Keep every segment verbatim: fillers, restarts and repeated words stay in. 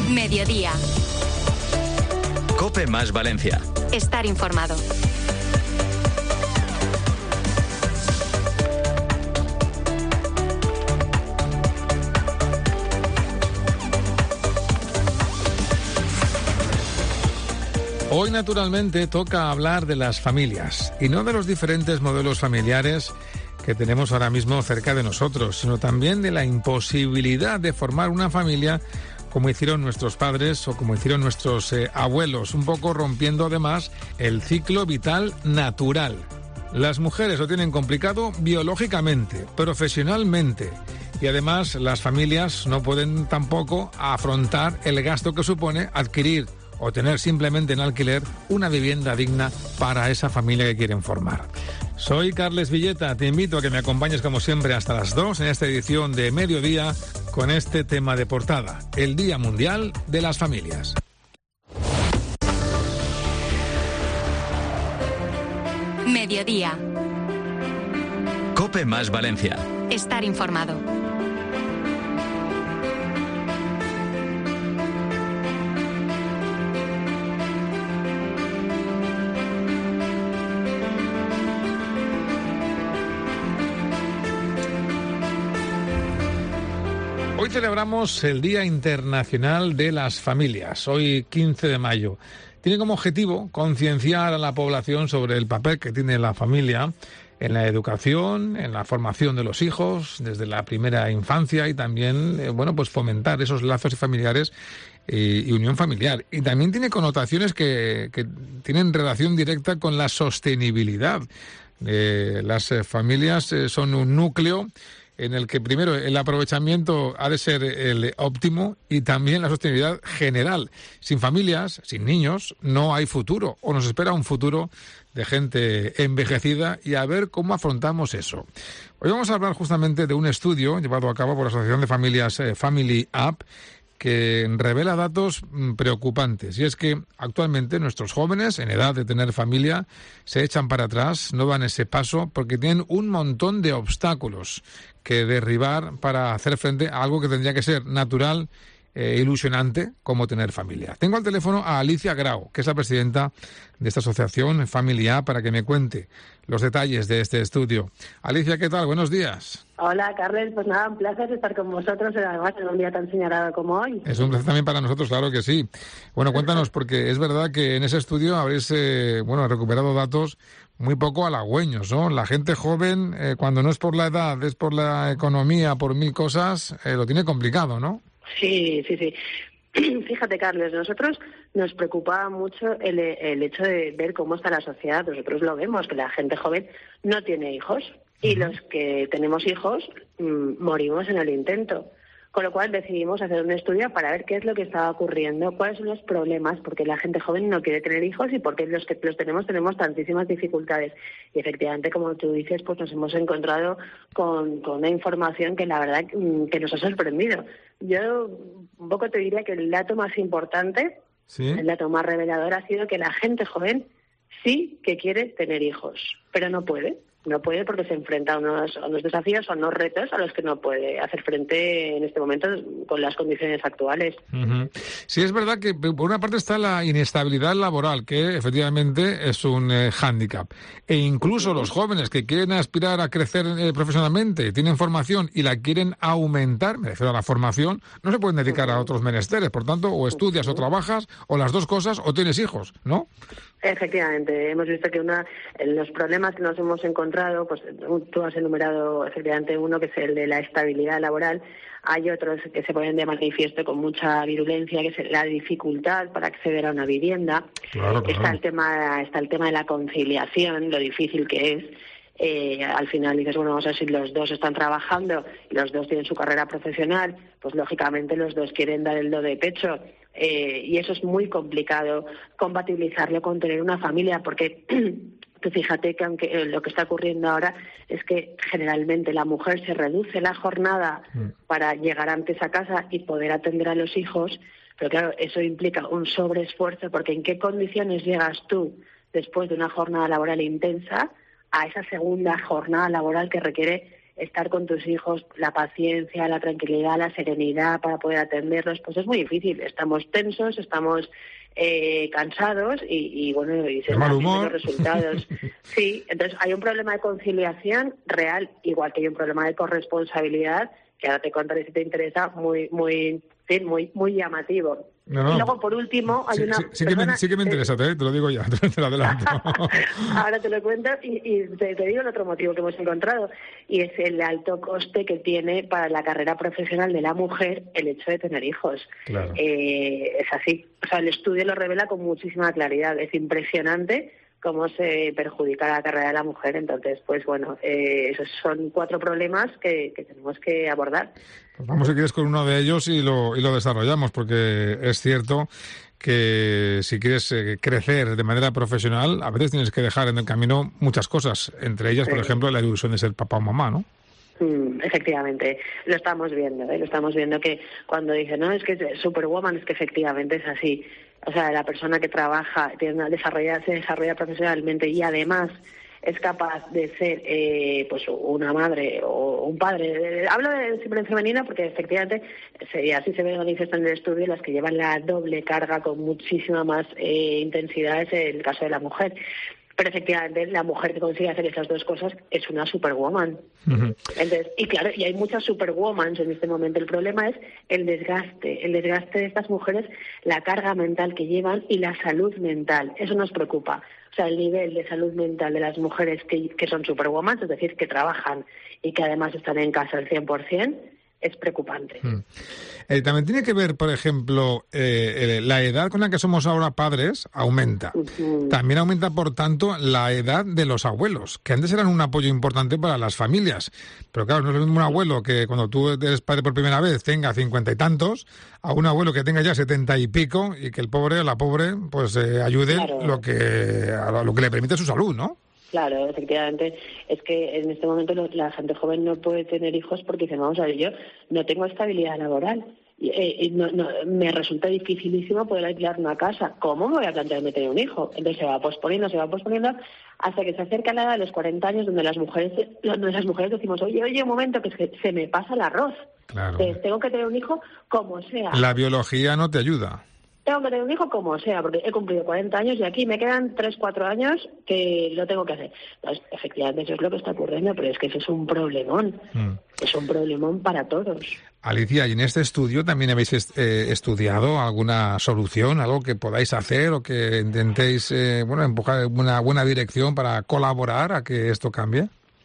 Mediodía. COPE más Valencia. Estar informado. Hoy, naturalmente, toca hablar de las familias, y no de los diferentes modelos familiares que tenemos ahora mismo cerca de nosotros, sino también de la imposibilidad de formar una familia como hicieron nuestros padres o como hicieron nuestros eh, abuelos, un poco rompiendo además el ciclo vital natural. Las mujeres lo tienen complicado biológicamente, profesionalmente, y además las familias no pueden tampoco afrontar el gasto que supone adquirir o tener simplemente en alquiler una vivienda digna para esa familia que quieren formar. Soy Carles Villeta, te invito a que me acompañes como siempre hasta las dos en esta edición de Mediodía con este tema de portada, el Día Mundial de las Familias. Mediodía. COPE más Valencia. Estar informado. Hoy celebramos el Día Internacional de las Familias, hoy quince de mayo. Tiene como objetivo concienciar a la población sobre el papel que tiene la familia en la educación, en la formación de los hijos, desde la primera infancia, y también, eh, bueno, pues fomentar esos lazos familiares y, y unión familiar. Y también tiene connotaciones que, que tienen relación directa con la sostenibilidad. Eh, las eh, familias eh, son un núcleo en el que primero el aprovechamiento ha de ser el óptimo y también la sostenibilidad general. Sin familias, sin niños, no hay futuro, o nos espera un futuro de gente envejecida, y a ver cómo afrontamos eso. Hoy vamos a hablar justamente de un estudio llevado a cabo por la Asociación de Familias eh, Family Up, que revela datos preocupantes, y es que actualmente nuestros jóvenes en edad de tener familia se echan para atrás, no dan ese paso porque tienen un montón de obstáculos que derribar para hacer frente a algo que tendría que ser natural e ilusionante como tener familia. Tengo al teléfono a Alicia Grau, que es la presidenta de esta asociación Family Up, para que me cuente los detalles de este estudio. Alicia, ¿qué tal? Buenos días. Hola, Carles. Pues nada, un placer estar con vosotros, además en un día tan señalado como hoy. Es un placer también para nosotros, claro que sí. Bueno, cuéntanos, porque es verdad que en ese estudio habréis eh, bueno, recuperado datos muy poco halagüeños, ¿no? La gente joven, eh, cuando no es por la edad, es por la economía, por mil cosas, eh, lo tiene complicado, ¿no? Sí, sí, sí. Fíjate, Carles, nosotros nos preocupa mucho el, el hecho de ver cómo está la sociedad. Nosotros lo vemos, que la gente joven no tiene hijos, y uh-huh. los que tenemos hijos mmm, morimos en el intento. Con lo cual decidimos hacer un estudio para ver qué es lo que estaba ocurriendo, cuáles son los problemas, porque la gente joven no quiere tener hijos y porque los que los tenemos tenemos tantísimas dificultades. Y efectivamente, como tú dices, pues nos hemos encontrado con, con una información que la verdad que nos ha sorprendido. Yo un poco te diría que el dato más importante, ¿sí? El dato más revelador ha sido que la gente joven sí que quiere tener hijos, pero no puede. No puede porque se enfrenta a unos, a unos desafíos o a unos retos a los que no puede hacer frente en este momento con las condiciones actuales. Uh-huh. Sí, es verdad que por una parte está la inestabilidad laboral, que efectivamente es un eh, hándicap. E incluso uh-huh. los jóvenes que quieren aspirar a crecer eh, profesionalmente, tienen formación y la quieren aumentar, me refiero a la formación, no se pueden dedicar uh-huh. a otros menesteres. Por tanto, o estudias uh-huh. o trabajas, o las dos cosas, o tienes hijos, ¿no? Efectivamente, hemos visto que una los problemas que nos hemos encontrado, pues tú has enumerado efectivamente uno, que es el de la estabilidad laboral. Hay otros que se ponen de manifiesto con mucha virulencia, que es la dificultad para acceder a una vivienda. Claro, claro. Está el tema, está el tema de la conciliación, lo difícil que es. Eh, al final dices, bueno, vamos a ver si los dos están trabajando y los dos tienen su carrera profesional, pues lógicamente los dos quieren dar el do de pecho. Eh, y eso es muy complicado compatibilizarlo con tener una familia, porque tú fíjate que aunque eh, lo que está ocurriendo ahora es que generalmente la mujer se reduce la jornada mm. para llegar antes a casa y poder atender a los hijos, pero claro, eso implica un sobreesfuerzo, porque ¿en qué condiciones llegas tú después de una jornada laboral intensa a esa segunda jornada laboral que requiere estar con tus hijos, la paciencia, la tranquilidad, la serenidad para poder atenderlos, pues es muy difícil. Estamos tensos, estamos eh, cansados y, y bueno, y se mal dan humor. los resultados. Sí, entonces hay un problema de conciliación real, igual que hay un problema de corresponsabilidad, que ahora te contaré si te interesa, muy, muy, sí, muy, muy llamativo. No, no. Y luego, por último, hay sí, una sí, sí, que me, sí que me interesa, te, te lo digo ya, te lo adelanto. Ahora te lo cuento y, y te, te digo el otro motivo que hemos encontrado, y es el alto coste que tiene para la carrera profesional de la mujer el hecho de tener hijos. Claro. Eh, es así. O sea, el estudio lo revela con muchísima claridad. Es impresionante cómo se perjudica la carrera de la mujer. Entonces, pues bueno, eh, esos son cuatro problemas que, que tenemos que abordar. Pues vamos, si quieres, con uno de ellos y lo, y lo desarrollamos, porque es cierto que si quieres eh, crecer de manera profesional, a veces tienes que dejar en el camino muchas cosas, entre ellas, sí. por ejemplo, la ilusión de ser papá o mamá, ¿no? Mm, efectivamente, lo estamos viendo, ¿eh? lo estamos viendo que cuando dicen, no, es que es Superwoman, es que efectivamente es así. O sea, la persona que trabaja, tiene una, desarrolla, se desarrolla profesionalmente y además es capaz de ser eh, pues una madre o un padre. Hablo de siempre en femenino porque efectivamente se, así se ve manifiesta en el estudio, las que llevan la doble carga con muchísima más eh, intensidad es el caso de la mujer. Pero efectivamente la mujer que consigue hacer esas dos cosas es una superwoman. Uh-huh. Entonces, y claro, y hay muchas superwomans en este momento. El problema es el desgaste, el desgaste de estas mujeres, la carga mental que llevan y la salud mental. Eso nos preocupa. O sea, el nivel de salud mental de las mujeres que, que son superwomans, es decir, que trabajan y que además están en casa al cien por ciento, es preocupante. Hmm. Eh, también tiene que ver, por ejemplo, eh, eh, la edad con la que somos ahora padres aumenta. Uh-huh. También aumenta, por tanto, la edad de los abuelos, que antes eran un apoyo importante para las familias. Pero claro, no es lo mismo un abuelo que cuando tú eres padre por primera vez tenga cincuenta y tantos, a un abuelo que tenga ya setenta y pico y que el pobre o la pobre pues eh, ayude claro. lo que a lo que le permite su salud, ¿no? Claro, efectivamente, es que en este momento la gente joven no puede tener hijos porque dicen, vamos a ver, yo no tengo estabilidad laboral y, eh, y no, no, me resulta dificilísimo poder alquilar una casa. ¿Cómo me voy a plantearme tener un hijo? Entonces se va posponiendo, se va posponiendo hasta que se acerca la edad de los cuarenta años donde las mujeres donde las mujeres decimos, oye, oye, un momento, que es que se me pasa el arroz. Claro. Entonces tengo que tener un hijo como sea. La biología no te ayuda. Tengo que tener un hijo como sea, porque he cumplido cuarenta años y aquí me quedan tres, cuatro años que lo tengo que hacer. Entonces, efectivamente, eso es lo que está ocurriendo, pero es que eso es un problemón. Mm. Es un problemón para todos. Alicia, ¿y en este estudio también habéis est- eh, estudiado alguna solución, algo que podáis hacer o que intentéis eh, bueno, empujar en una buena dirección para colaborar a que esto cambie?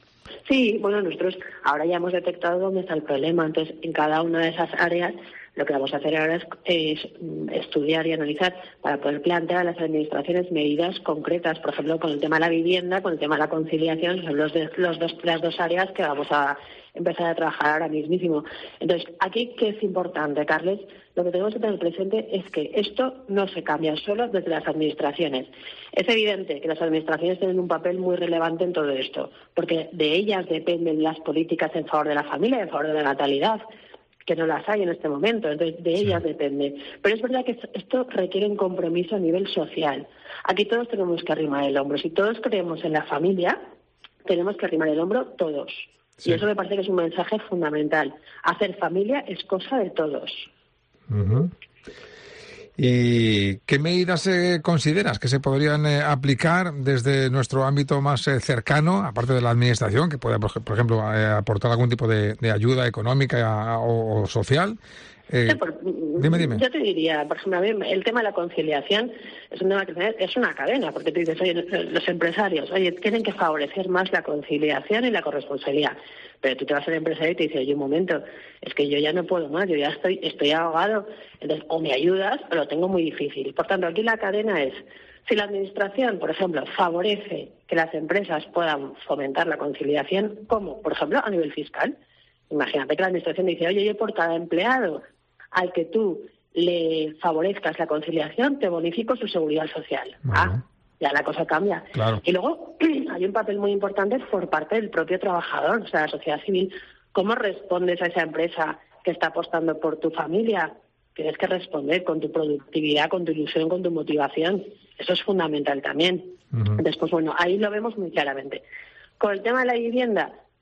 Sí, bueno, nosotros ahora ya hemos detectado dónde está el problema, entonces en cada una de esas áreas lo que vamos a hacer ahora es, es estudiar y analizar para poder plantear a las administraciones medidas concretas, por ejemplo, con el tema de la vivienda, con el tema de la conciliación, son los, de, los dos, las dos áreas que vamos a empezar a trabajar ahora mismísimo. Entonces, aquí, ¿qué es importante, Carles? Lo que tenemos que tener presente es que esto no se cambia solo desde las administraciones. Es evidente que las administraciones tienen un papel muy relevante en todo esto, porque de ellas dependen las políticas en favor de la familia, en favor de la natalidad, que no las hay en este momento, entonces de ellas sí. depende. Pero es verdad que esto requiere un compromiso a nivel social. Aquí todos tenemos que arrimar el hombro. Si todos creemos en la familia, tenemos que arrimar el hombro todos. Sí. Y eso me parece que es un mensaje fundamental. Hacer familia es cosa de todos. Uh-huh. ¿Y qué medidas eh, consideras que se podrían eh, aplicar desde nuestro ámbito más eh, cercano, aparte de la administración, que pueda, por, por ejemplo, eh, aportar algún tipo de, de ayuda económica o, o social? Eh, sí, por, dime, dime. Yo te diría, por ejemplo, el tema de la conciliación es un tema que es una cadena, porque tú dices, oye, los empresarios, oye, tienen que favorecer más la conciliación y la corresponsabilidad. Pero tú te vas al empresario y te dices, oye, un momento, es que yo ya no puedo más, yo ya estoy estoy ahogado, entonces o me ayudas o lo tengo muy difícil. Por tanto, aquí la cadena es, si la administración, por ejemplo, favorece que las empresas puedan fomentar la conciliación, ¿cómo? Por ejemplo, a nivel fiscal. Imagínate que la administración dice, oye, yo por cada empleado al que tú le favorezcas la conciliación, te bonifico su seguridad social. Bueno. Ah, ya la cosa cambia. Claro. Y luego hay un papel muy importante por parte del propio trabajador, o sea, la sociedad civil. ¿Cómo respondes a esa empresa que está apostando por tu familia? Tienes que responder con tu productividad, con tu ilusión, con tu motivación. Eso es fundamental también. Uh-huh. Después, bueno, ahí lo vemos muy claramente. Con el tema de la vivienda,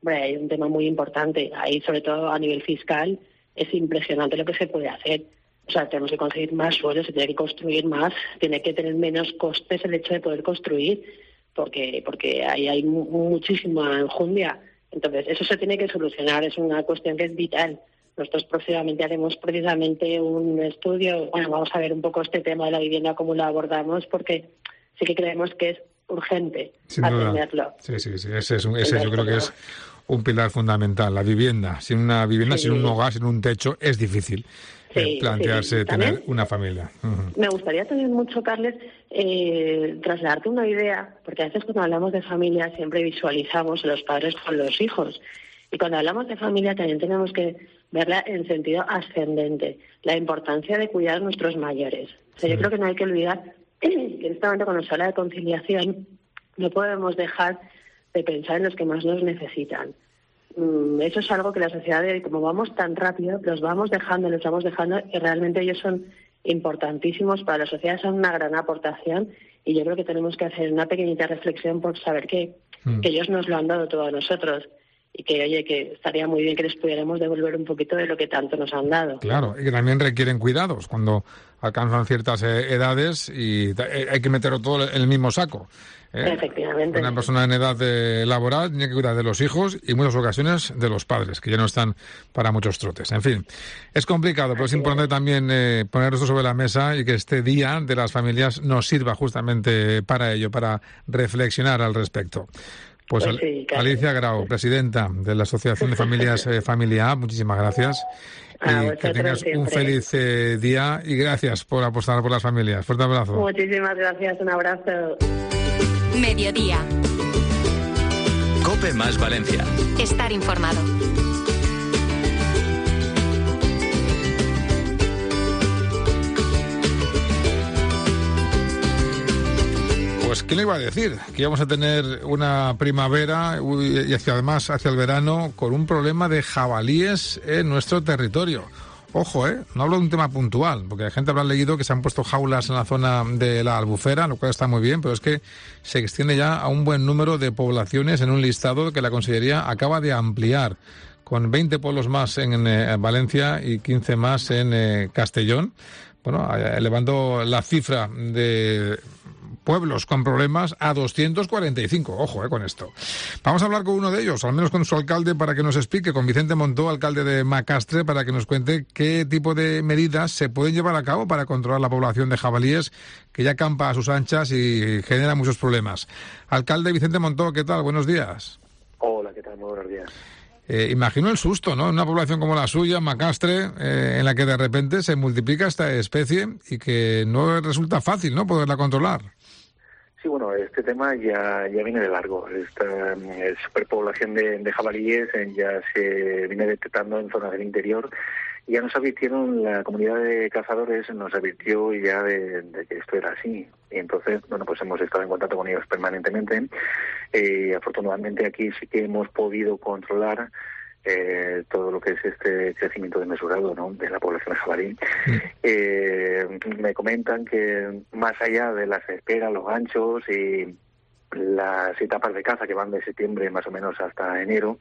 Bueno, hay un tema muy importante. Ahí, sobre todo a nivel fiscal, es impresionante lo que se puede hacer. O sea, tenemos que conseguir más suelo, se tiene que construir más, tiene que tener menos costes el hecho de poder construir, porque porque ahí hay mu- muchísima enjundia. Entonces, eso se tiene que solucionar, es una cuestión que es vital. Nosotros próximamente haremos precisamente un estudio, bueno, vamos a ver un poco este tema de la vivienda, cómo lo abordamos, porque sí que creemos que es urgente Sin duda. atenderlo. Sí, sí, sí, ese, es un, ese yo creo que es un pilar fundamental, la vivienda. Sin una vivienda, Sí. sin un hogar, sin un techo, es difícil Sí, eh, plantearse sí. tener También una familia. Ujú. me gustaría también mucho, Carles, eh, trasladarte una idea, porque a veces cuando hablamos de familia siempre visualizamos a los padres con los hijos. Y cuando hablamos de familia también tenemos que verla en sentido ascendente, la importancia de cuidar a nuestros mayores. O sea, Sí. yo creo que no hay que olvidar que en este momento cuando se habla de conciliación no podemos dejar de pensar en los que más nos necesitan. Mm, Eso es algo que la sociedad, de hoy, como vamos tan rápido, los vamos dejando, los vamos dejando, y realmente ellos son importantísimos para la sociedad, son una gran aportación, y yo creo que tenemos que hacer una pequeñita reflexión por saber que, Mm. que ellos nos lo han dado todo a nosotros, y que, oye, que estaría muy bien que les pudiéramos devolver un poquito de lo que tanto nos han dado. Claro, y que también requieren cuidados cuando alcanzan ciertas eh, edades y ta- eh, hay que meterlo todo en el mismo saco. ¿eh? Efectivamente. Una persona en edad eh, laboral tiene que cuidar de los hijos y en muchas ocasiones de los padres, que ya no están para muchos trotes. En fin, es complicado, pero es importante también eh, poner esto sobre la mesa y que este Día de las Familias nos sirva justamente para ello, para reflexionar al respecto. Pues, Pues sí, claro. Alicia Grau, presidenta de la Asociación de Familias eh, Familia A, muchísimas gracias. A Y que vosotros tengas un siempre. feliz eh, día y gracias por apostar por las familias. Fuerte abrazo. Muchísimas gracias, un abrazo. Mediodía. COPE más Valencia. Estar informado. Pues, ¿qué le iba a decir? Que íbamos a tener una primavera uy, y hacia, además hacia el verano con un problema de jabalíes en nuestro territorio. Ojo, ¿eh? No hablo de un tema puntual, porque la gente habrá leído que se han puesto jaulas en la zona de la Albufera, lo cual está muy bien, pero es que se extiende ya a un buen número de poblaciones en un listado que la Consellería acaba de ampliar, con veinte pueblos más en eh, Valencia y quince más en eh, Castellón. Bueno, eh, elevando la cifra de pueblos con problemas a doscientos cuarenta y cinco. Ojo, eh, con esto. Vamos a hablar con uno de ellos, al menos con su alcalde, para que nos explique, con Vicente Montó, alcalde de Macastre, para que nos cuente qué tipo de medidas se pueden llevar a cabo para controlar la población de jabalíes que ya campa a sus anchas y genera muchos problemas. Alcalde Vicente Montó, ¿qué tal? Buenos días. Hola, ¿qué tal? Muy buenos días. Eh, imagino el susto, ¿no? En una población como la suya, Macastre, eh, en la que de repente se multiplica esta especie y que no resulta fácil, ¿no?, poderla controlar. Sí, bueno, este tema ya ya viene de largo. Esta eh, superpoblación de, de jabalíes eh, ya se viene detectando en zonas del interior. Ya nos advirtieron, la comunidad de cazadores nos advirtió ya de, de que esto era así. Y entonces, bueno, pues hemos estado en contacto con ellos permanentemente. Eh, afortunadamente aquí sí que hemos podido controlar eh, todo lo que es este crecimiento desmesurado, ¿no?, de la población de jabalí. Mm. Eh, me comentan que más allá de las esperas, los ganchos y las etapas de caza que van de septiembre más o menos hasta enero,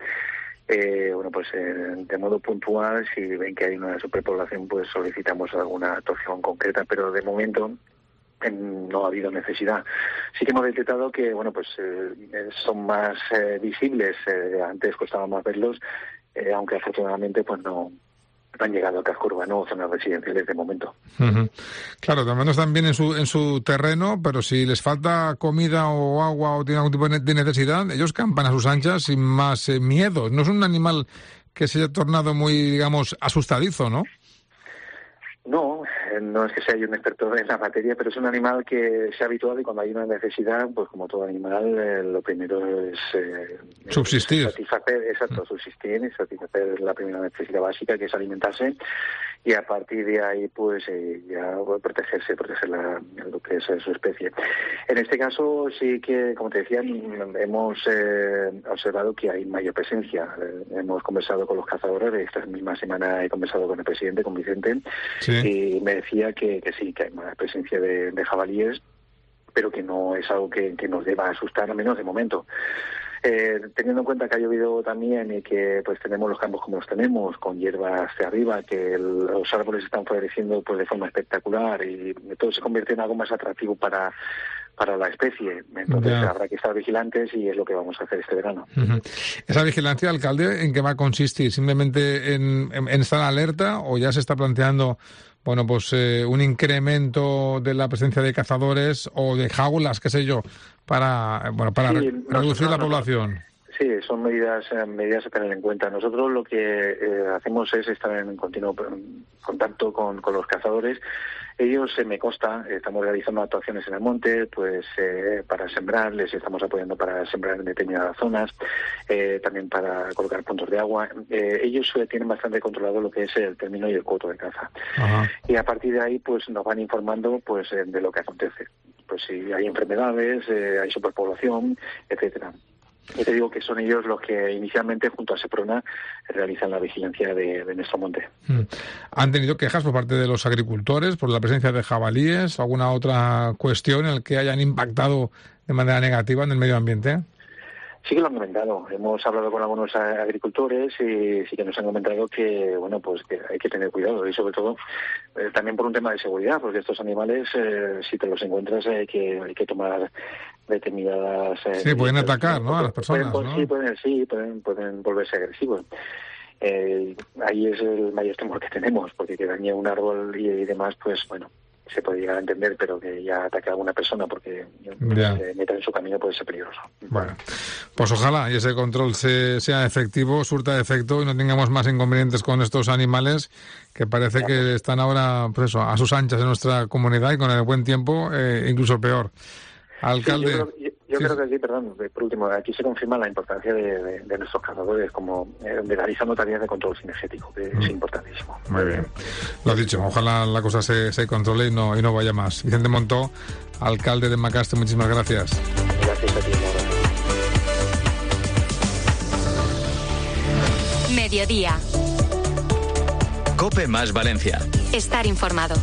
Eh, bueno, pues eh, de modo puntual, si ven que hay una superpoblación, pues solicitamos alguna actuación concreta, pero de momento eh, no ha habido necesidad. Sí que hemos detectado que, bueno, pues eh, son más eh, visibles, eh, antes costaba más verlos, eh, aunque afortunadamente pues no, no han llegado a casco urbano o zonas residenciales de momento. Uh-huh. Claro, también están bien en su en su terreno, pero si les falta comida o agua o tienen algún tipo de necesidad, ellos campan a sus anchas sin más eh, miedo. No es un animal que se haya tornado muy, digamos, asustadizo, ¿no? No, no es que sea yo un experto en la materia, pero es un animal que se ha habituado y cuando hay una necesidad, pues como todo animal, eh, lo primero es... Eh, subsistir. Es satisfacer, exacto, subsistir, satisfacer la primera necesidad básica, que es alimentarse, y a partir de ahí, pues eh, ya protegerse, proteger la, lo que es su especie. En este caso, sí que, como te decía, hemos eh, observado que hay mayor presencia. Eh, hemos conversado con los cazadores, esta misma semana he conversado con el presidente, con Vicente, sí. Y me decía que, que sí, que hay más presencia de, de jabalíes, pero que no es algo que, que nos deba asustar, al menos de momento. Eh, teniendo en cuenta que ha llovido también y que pues tenemos los campos como los tenemos, con hierba hacia arriba, que el, los árboles están floreciendo pues de forma espectacular y todo se convierte en algo más atractivo para para la especie. Entonces ya. habrá que estar vigilantes y es lo que vamos a hacer este verano. Uh-huh. ¿Esa vigilancia, alcalde, en qué va a consistir? ¿Simplemente en, en, en estar alerta o ya se está planteando bueno, pues eh, un incremento de la presencia de cazadores o de jaulas, qué sé yo, para bueno para sí, re- reducir no, no, la población? Sí, son medidas medidas a tener en cuenta. Nosotros lo que eh, hacemos es estar en continuo contacto con, con los cazadores. Ellos, eh, me consta, estamos realizando actuaciones en el monte, pues eh, para sembrar, les estamos apoyando para sembrar en determinadas zonas, eh, también para colocar puntos de agua. Eh, ellos eh, tienen bastante controlado lo que es el término y el coto de caza. Ajá. Y a partir de ahí, pues nos van informando, pues eh, de lo que acontece. Pues si hay enfermedades, eh, hay superpoblación, etcétera. Y te digo que son ellos los que inicialmente, junto a Seprona, realizan la vigilancia de, de nuestro monte. ¿Han tenido quejas por parte de los agricultores por la presencia de jabalíes o alguna otra cuestión en la que hayan impactado de manera negativa en el medio ambiente? Sí que lo han comentado. Hemos hablado con algunos agricultores y sí que nos han comentado que, bueno, pues que hay que tener cuidado y sobre todo eh, también por un tema de seguridad, porque estos animales, eh, si te los encuentras, hay que hay que tomar determinadas... Eh, sí, pueden atacar, ¿no? A las personas, pueden, ¿no? Sí, pueden, sí, pueden, pueden volverse agresivos. Eh, ahí es el mayor temor que tenemos, porque que dañe un árbol y, y demás, pues bueno, se puede llegar a entender, pero que ya ataque a alguna persona porque ya. se meta en su camino puede ser peligroso. Bueno, pues ojalá y ese control se, sea efectivo, surta efecto y no tengamos más inconvenientes con estos animales que parece ya. que están ahora pues eso, a sus anchas en nuestra comunidad y con el buen tiempo eh, incluso peor. Alcalde. Sí, yo creo, yo, yo sí. creo que aquí, perdón, por último, aquí se confirma la importancia de, de, de nuestros cazadores como eh, de realizando tareas de control cinegético, que mm. es importantísimo. Muy bien. Lo has dicho, ojalá la cosa se, se controle y no, y no vaya más. Vicente Montó, alcalde de Macastre, muchísimas gracias. Gracias a ti. Mediodía. COPE más Valencia. Estar informado.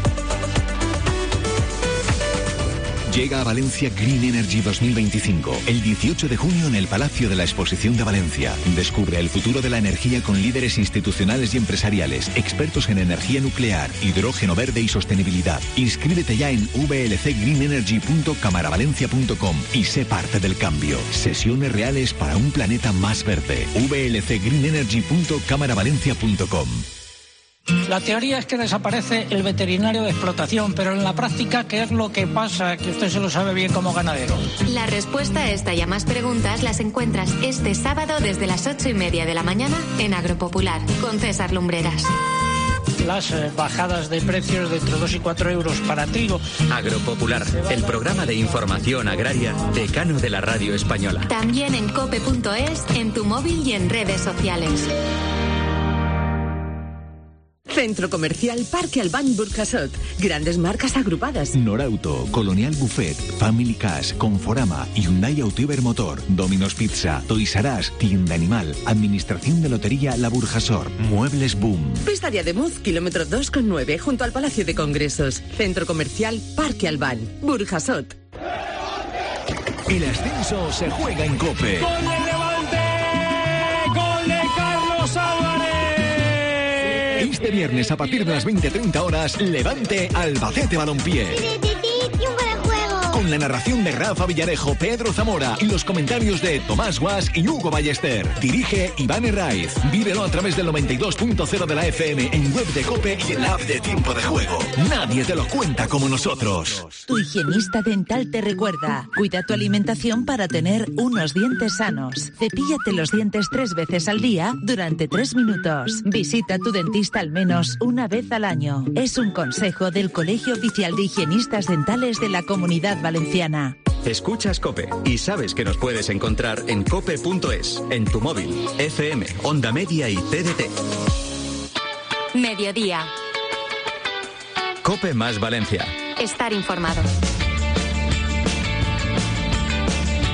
Llega a Valencia Green Energy dos mil veinticinco, el dieciocho de junio en el Palacio de la Exposición de Valencia. Descubre el futuro de la energía con líderes institucionales y empresariales, expertos en energía nuclear, hidrógeno verde y sostenibilidad. Inscríbete ya en v l c green energy punto camaravalencia punto com y sé parte del cambio. Sesiones reales para un planeta más verde. v l c green energy punto camaravalencia punto com. La teoría es que desaparece el veterinario de explotación, pero en la práctica, ¿qué es lo que pasa? Que usted se lo sabe bien como ganadero. La respuesta a esta y a más preguntas las encuentras este sábado desde las ocho y media de la mañana en Agropopular, con César Lumbreras. Las eh, bajadas de precios de entre dos y cuatro euros para trigo. Agropopular, el programa de información agraria decano de la radio española. También en cope punto es, en tu móvil y en redes sociales. Centro Comercial Parque Albán Burjasot. Grandes marcas agrupadas. Norauto, Colonial Buffet, Family Cash, Conforama, Hyundai Autoiber Motor, Domino's Pizza, Toys R Us, Tienda Animal, Administración de Lotería La Burjasor, Muebles Boom. Pista de Ademuz, kilómetro dos coma nueve, junto al Palacio de Congresos. Centro Comercial Parque Albán Burjasot. El ascenso se juega en COPE. ¡Gol de Levante! ¡Gol de Carlos Álvarez! Este viernes a partir de las veinte treinta horas, Levante Albacete Balompié. Con la narración de Rafa Villarejo, Pedro Zamora y los comentarios de Tomás Guas y Hugo Ballester. Dirige Iván Herraiz. Vívelo a través del noventa y dos punto cero de la F M en web de COPE y en la app de Tiempo de Juego. Nadie te lo cuenta como nosotros. Tu higienista dental te recuerda: cuida tu alimentación para tener unos dientes sanos. Cepíllate los dientes tres veces al día durante tres minutos. Visita a tu dentista al menos una vez al año. Es un consejo del Colegio Oficial de Higienistas Dentales de la Comunidad Valenciana. Escuchas COPE y sabes que nos puedes encontrar en cope punto es, en tu móvil, F M, Onda Media y T D T. Mediodía. COPE más Valencia. Estar informado.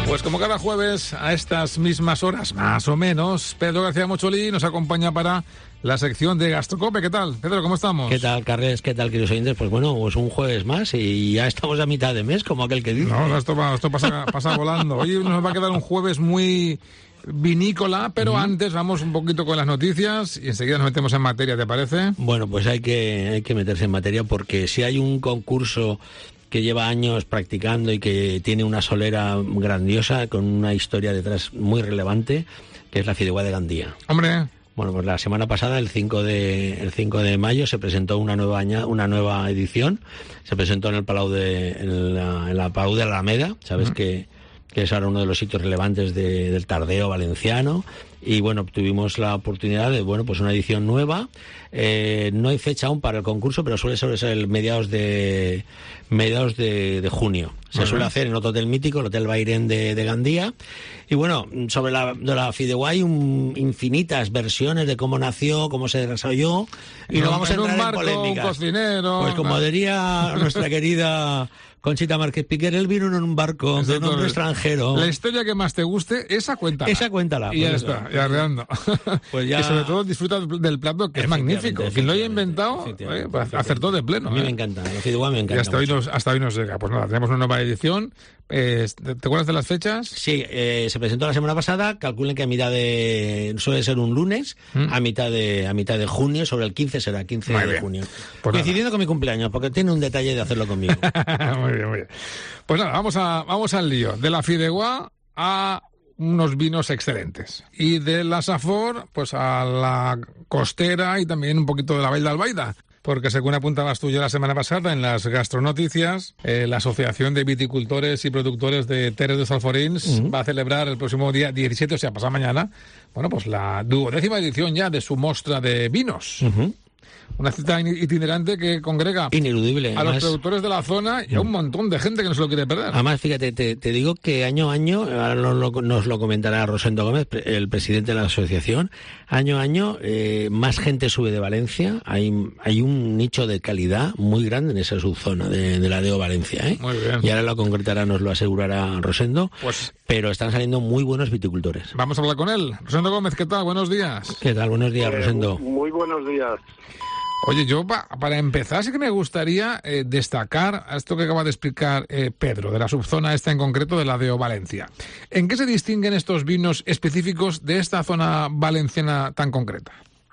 Pues como cada jueves, a estas mismas horas, más o menos, Pedro García Mocholi nos acompaña para la sección de Gastrocope. ¿Qué tal, Pedro? ¿Cómo estamos? ¿Qué tal, Carles? ¿Qué tal, queridos oyentes? Pues bueno, pues un jueves más y ya estamos a mitad de mes, como aquel que dice. No, esto, va, esto pasa, pasa volando. Hoy nos va a quedar un jueves muy vinícola, pero uh-huh. antes vamos un poquito con las noticias y enseguida nos metemos en materia, ¿te parece? Bueno, pues hay que, hay que meterse en materia porque si hay un concurso que lleva años practicando y que tiene una solera grandiosa, con una historia detrás muy relevante, que es la Fideuá de Gandía. ¡Hombre! Bueno, pues la semana pasada, el cinco de, el cinco de mayo, se presentó una nueva una nueva edición. Se presentó en el Palau de, en la, en la Palau de la Alameda, sabes uh-huh. que, que es ahora uno de los sitios relevantes de, del tardeo valenciano. Y bueno, tuvimos la oportunidad de, bueno, pues una edición nueva. Eh, no hay fecha aún para el concurso, pero suele ser el mediados de mediados de, de junio. Se uh-huh. suele hacer en otro hotel mítico, el Hotel Bairén de, de Gandía. Y bueno, sobre la, de la Fideuá hay un, infinitas versiones de cómo nació, cómo se desarrolló, y no, no vamos a entrar en, barco, en polémicas. Un cocinero, pues como diría nuestra querida Conchita Márquez Piquer, él vino en un barco de nombre extranjero. La historia que más te guste, esa cuéntala. Esa cuéntala. Y ya pues está, ya reando. Pues ya... Y sobre todo disfruta del plato, que es magnífico. Quien lo haya inventado, eh, pues acertó de pleno. A mí eh. me encanta, la Fideuá me encanta. Y hasta hoy, nos, hasta hoy nos llega. Pues nada, tenemos una nueva edición. Eh, ¿Te acuerdas de las fechas? Sí, eh, se presentó la semana pasada. Calculen que a mitad de... suele ser un lunes, ¿Mm? a mitad de a mitad de junio, sobre el quince será, quince muy de bien. junio. Pues coincidiendo nada. Con mi cumpleaños, porque tiene un detalle de hacerlo conmigo. Muy bien, muy bien. Pues nada, vamos, a, vamos al lío. De la Fideuá a unos vinos excelentes. Y de la Safor, pues a la costera y también un poquito de la Vall d'Albaida. Porque según apuntabas tú ya la semana pasada en las gastronoticias, eh, la Asociación de Viticultores y Productores de Terres dels Alforins uh-huh. va a celebrar el próximo día diecisiete, o sea, pasado mañana, bueno, pues la duodécima edición ya de su mostra de vinos. Uh-huh. Una cita itinerante que congrega ineludible a además, los productores de la zona y a un montón de gente que no se lo quiere perder. Además, fíjate, te, te digo que año a año, ahora nos lo, nos lo comentará Rosendo Gómez, el presidente de la asociación, año a año eh, más gente sube de Valencia, hay hay un nicho de calidad muy grande en esa subzona de, de la D E O Valencia. ¿eh? Muy bien. Y ahora lo concretará, nos lo asegurará Rosendo, pues, pero están saliendo muy buenos viticultores. Vamos a hablar con él. Rosendo Gómez, ¿qué tal? Buenos días. ¿Qué tal? Buenos días, eh, Rosendo. Muy buenos días. Oye, yo pa, para empezar sí que me gustaría eh, destacar esto que acaba de explicar eh, Pedro, de la subzona esta en concreto de la D E O Valencia. ¿En qué se distinguen estos vinos específicos de esta zona valenciana tan concreta?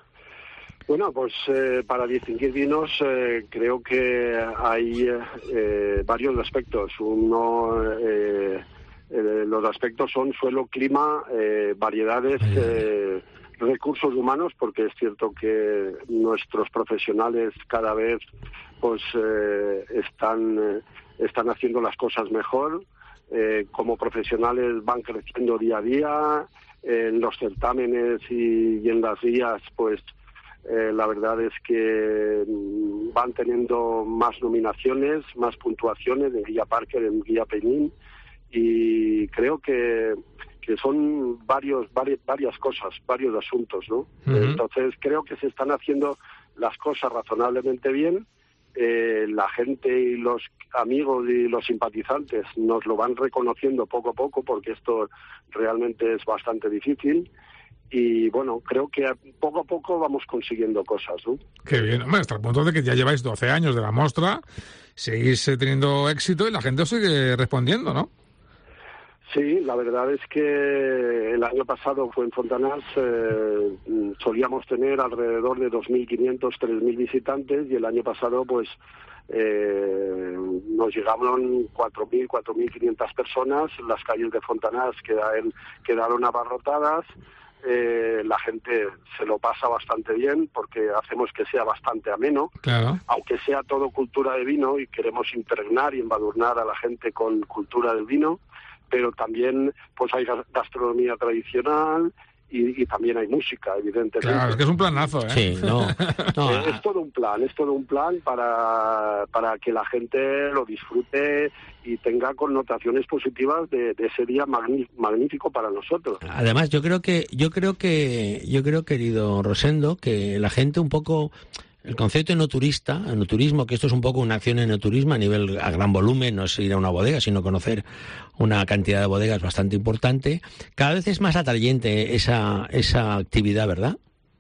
Bueno, pues eh, para distinguir vinos eh, creo que hay eh, varios aspectos. Uno, eh, eh, los aspectos son suelo, clima, eh, variedades... Eh, recursos humanos, porque es cierto que nuestros profesionales cada vez pues eh, están eh, están haciendo las cosas mejor, eh, como profesionales van creciendo día a día, eh, en los certámenes y, y en las guías pues eh, la verdad es que van teniendo más nominaciones, más puntuaciones en Guía Parker, en Guía Peñín, y creo que que son varios, varias, varias cosas, varios asuntos, ¿no? Uh-huh. Entonces creo que se están haciendo las cosas razonablemente bien, eh, la gente y los amigos y los simpatizantes nos lo van reconociendo poco a poco, porque esto realmente es bastante difícil, y bueno, creo que poco a poco vamos consiguiendo cosas, ¿no? Qué bien, hombre, hasta el punto de que ya lleváis doce años de la muestra, seguís teniendo éxito y la gente os sigue respondiendo, ¿no? Sí, la verdad es que el año pasado fue en Fontanars, eh, solíamos tener alrededor de dos mil quinientos, tres mil visitantes, y el año pasado pues eh, nos llegaron cuatro mil, cuatro mil quinientas personas, las calles de Fontanars quedaron, quedaron abarrotadas, eh, la gente se lo pasa bastante bien porque hacemos que sea bastante ameno, claro. Aunque sea todo cultura de vino y queremos impregnar y embadurnar a la gente con cultura del vino, pero también pues hay gastronomía tradicional y, y también hay música, evidentemente. Claro, es que es un planazo, ¿eh? Sí, no, no. Eh, es todo un plan, es todo un plan para, para que la gente lo disfrute y tenga connotaciones positivas de, de ese día magní- magnífico para nosotros. Además, yo creo que, yo creo que, yo creo, querido Rosendo, que la gente un poco El concepto de enoturista, enoturismo, que esto es un poco una acción en enoturismo a nivel, a gran volumen, no es ir a una bodega, sino conocer una cantidad de bodegas bastante importante. Cada vez es más atrayente esa, esa actividad, ¿verdad?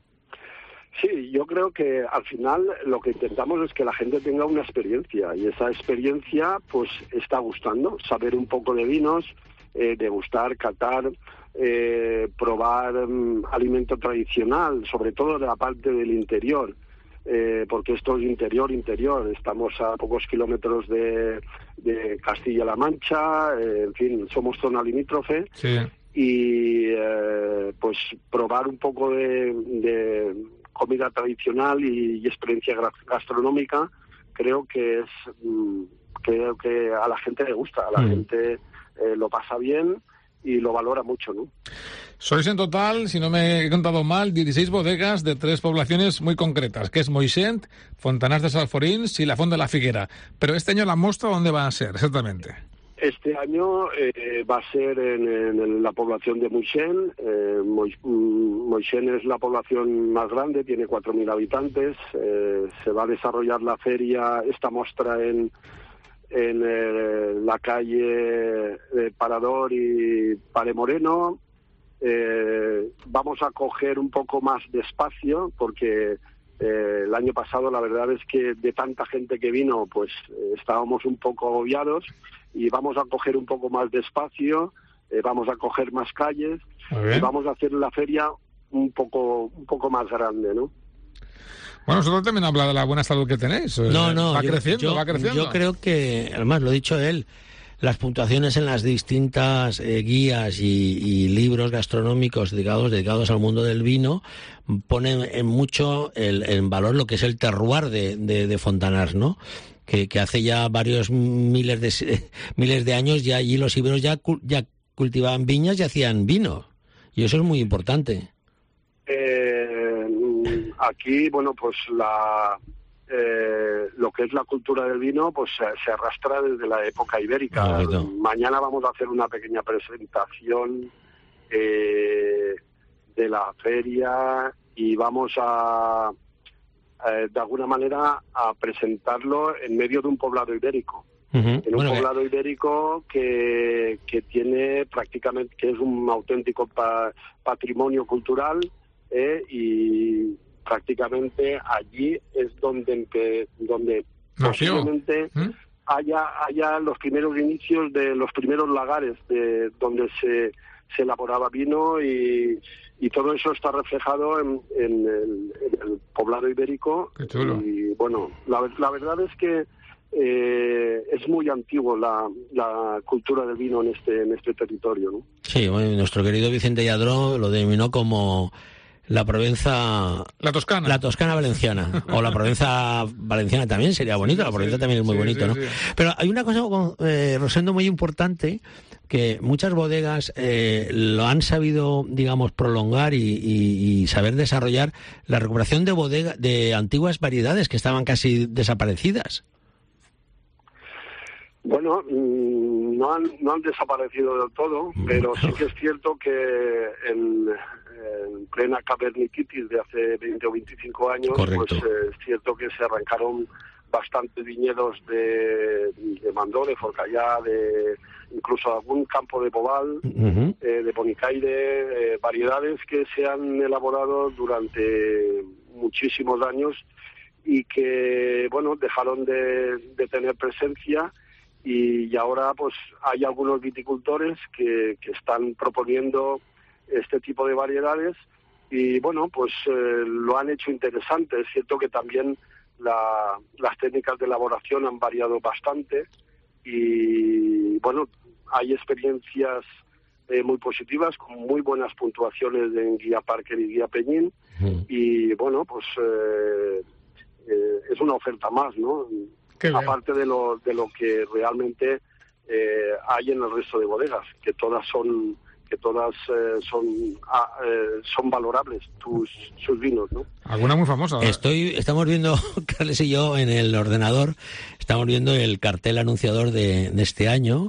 Sí, yo creo que al final lo que intentamos es que la gente tenga una experiencia, y esa experiencia pues está gustando, saber un poco de vinos, eh, degustar, catar, eh, probar um, alimento tradicional, sobre todo de la parte del interior. Eh, porque esto es interior, interior, estamos a pocos kilómetros de, de Castilla-La Mancha, eh, en fin, somos zona limítrofe, sí. y eh, pues probar un poco de, de comida tradicional y, y experiencia gastronómica, creo que es mm, creo que a la gente le gusta, a la mm. gente eh, lo pasa bien y lo valora mucho, ¿no? Sois en total, si no me he contado mal, dieciséis bodegas de tres poblaciones muy concretas, que es Moixent, Fontanars de Salforins y La Font de la Figuera. Pero este año la mostra, ¿dónde va a ser exactamente? Este año eh, va a ser en, en la población de Moixent. Eh, Moixent es la población más grande, tiene cuatro mil habitantes. Eh, se va a desarrollar la feria, esta mostra en... en eh, la calle eh, Parador y Pare Moreno. Eh, vamos a coger un poco más de espacio porque eh, el año pasado la verdad es que de tanta gente que vino pues eh, estábamos un poco agobiados, y vamos a coger un poco más de espacio, eh, vamos a coger más calles y vamos a hacer la feria un poco un poco más grande, ¿no? Bueno, nosotros también habla de la buena salud que tenéis. No, no, va yo, creciendo, yo, va creciendo. Yo creo que, además lo ha dicho él, las puntuaciones en las distintas eh, guías y, y libros gastronómicos dedicados, dedicados al mundo del vino ponen en mucho el, en valor lo que es el terroir de, de, de Fontanars, ¿no? Que, que hace ya varios miles de miles de años ya allí los iberos ya, ya cultivaban viñas y hacían vino. Y eso es muy importante. Eh, aquí, bueno, pues la... Eh, lo que es la cultura del vino pues se, se arrastra desde la época ibérica. Ah, mañana vamos a hacer una pequeña presentación eh, de la feria y vamos a eh, de alguna manera a presentarlo en medio de un poblado ibérico. Uh-huh. En un bueno, poblado que... ibérico que, que tiene prácticamente, que es un auténtico pa, patrimonio cultural, eh, y prácticamente allí es donde donde posiblemente ¿Mm? haya haya los primeros inicios de los primeros lagares de donde se, se elaboraba vino, y, y todo eso está reflejado en, en, el, en el poblado ibérico. Qué chulo. Y bueno, la, la verdad es que eh, es muy antiguo la, la cultura del vino en este en este territorio, ¿no? Sí, bueno, nuestro querido Vicente Lladró lo denominó como la Provenza... La Toscana. La Toscana valenciana. O la Provenza valenciana también sería bonito. La Provenza sí, también es muy sí, bonito, sí, ¿no? Sí. Pero hay una cosa, eh, Rosendo, muy importante, que muchas bodegas eh, lo han sabido, digamos, prolongar y, y, y saber desarrollar la recuperación de bodega, de antiguas variedades que estaban casi desaparecidas. Bueno, no han, no han desaparecido del todo, pero sí que es cierto que en, en plena caverniquitis de hace veinte o veinticinco años, Correcto. pues eh, es cierto que se arrancaron bastantes viñedos de, de Mandó, de Forcallá, de incluso algún campo de Pobal, uh-huh. eh, de Bonicaire, eh, variedades que se han elaborado durante muchísimos años y que, bueno, dejaron de, de tener presencia. Y ahora pues hay algunos viticultores que, que están proponiendo este tipo de variedades y bueno, pues eh, lo han hecho interesante. Es cierto que también la, las técnicas de elaboración han variado bastante y bueno, hay experiencias eh, muy positivas con muy buenas puntuaciones en Guía Parker y Guía Peñín mm. y bueno, pues eh, eh, es una oferta más, ¿no? Aparte de lo de lo que realmente eh, hay en el resto de bodegas, que todas son que todas eh, son ah, eh, son valorables tus sus vinos, ¿no? Alguna muy famosa. ¿Verdad? Estoy estamos viendo, Carles y yo, en el ordenador, estamos viendo el cartel anunciador de, de este año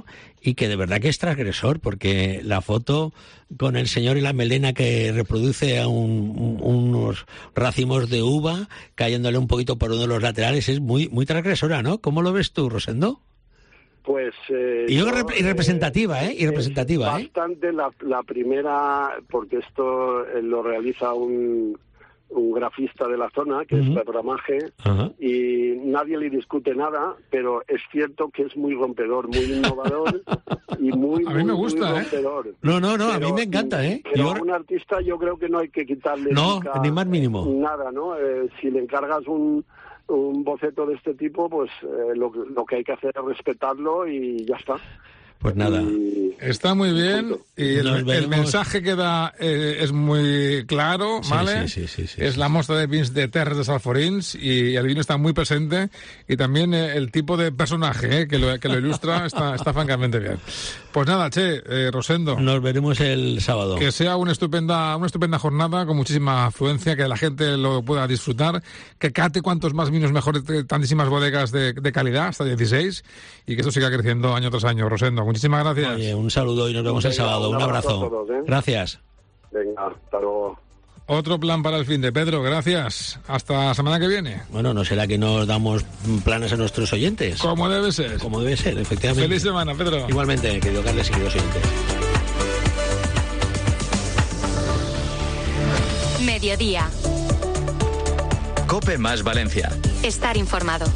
y que de verdad que es transgresor, porque la foto con el señor y la melena que reproduce a un, un, unos racimos de uva cayéndole un poquito por uno de los laterales es muy muy transgresora, ¿no? ¿Cómo lo ves tú, Rosendo? Pues eh, y yo rep- y representativa, ¿eh? Y representativa, ¿eh? Bastante la, la primera, porque esto eh, lo realiza un, un grafista de la zona, que uh-huh. es Pedro Amaje, uh-huh. y nadie le discute nada, pero es cierto que es muy rompedor, muy innovador y muy, a mí me muy, gusta, muy ¿eh? rompedor. No, no, no, pero, a mí me encanta, ¿eh? Pero yo... a un artista yo creo que no hay que quitarle no, nunca, ni más mínimo. nada, ¿no? Eh, si le encargas un... un boceto de este tipo, pues eh, lo, lo que hay que hacer es respetarlo y ya está. Pues nada. Y... Está muy bien y el, el mensaje que da eh, es muy claro, ¿vale? Sí, sí, sí, sí, sí, es sí, la sí. mostra de vins de Terres de Salforins y el vino está muy presente y también eh, el tipo de personaje eh, que, lo, que lo ilustra está, está francamente bien. Pues nada, che, eh, Rosendo. Nos veremos el sábado. Que sea una estupenda, una estupenda jornada con muchísima afluencia, que la gente lo pueda disfrutar, que cate cuantos más vinos mejores, tantísimas bodegas de, de calidad, hasta dieciséis, y que esto siga creciendo año tras año. Rosendo, muchísimas gracias. Oye, un saludo y nos vemos Venga, el sábado. Un, un abrazo. abrazo a todos, ¿eh? Gracias. Venga, hasta luego. Otro plan para el fin de Pedro, gracias. Hasta la semana que viene. Bueno, ¿no será que nos damos planes a nuestros oyentes? Como debe ser. Como debe ser, efectivamente. Feliz semana, Pedro. Igualmente, querido Carles y queridos oyentes. Mediodía. COPE más Valencia. Estar informado.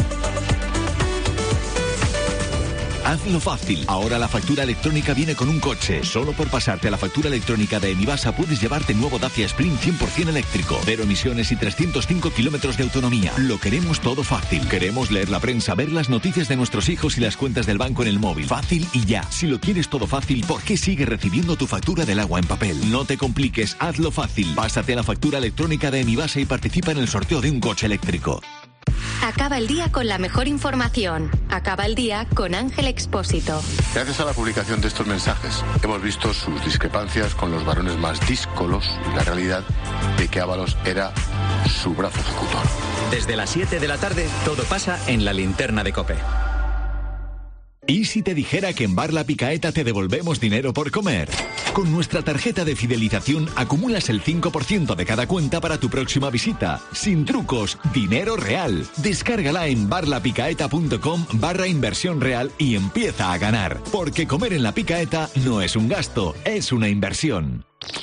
Hazlo fácil. Ahora la factura electrónica viene con un coche. Solo por pasarte a la factura electrónica de Enivasa puedes llevarte nuevo Dacia Sprint cien por ciento eléctrico. Cero emisiones y trescientos cinco kilómetros de autonomía. Lo queremos todo fácil. Queremos leer la prensa, ver las noticias de nuestros hijos y las cuentas del banco en el móvil. Fácil y ya. Si lo quieres todo fácil, ¿por qué sigues recibiendo tu factura del agua en papel? No te compliques. Hazlo fácil. Pásate a la factura electrónica de Enivasa y participa en el sorteo de un coche eléctrico. Acaba el día con la mejor información. Acaba el día con Ángel Expósito. Gracias a la publicación de estos mensajes, hemos visto sus discrepancias con los varones más díscolos y la realidad de que Ábalos era su brazo ejecutor. Desde las siete de la tarde, todo pasa en la linterna de COPE. ¿Y si te dijera que en Bar La Picaeta te devolvemos dinero por comer? Con nuestra tarjeta de fidelización acumulas el cinco por ciento de cada cuenta para tu próxima visita. Sin trucos, dinero real. Descárgala en barlapicaeta.com barra inversión real y empieza a ganar. Porque comer en La Picaeta no es un gasto, es una inversión.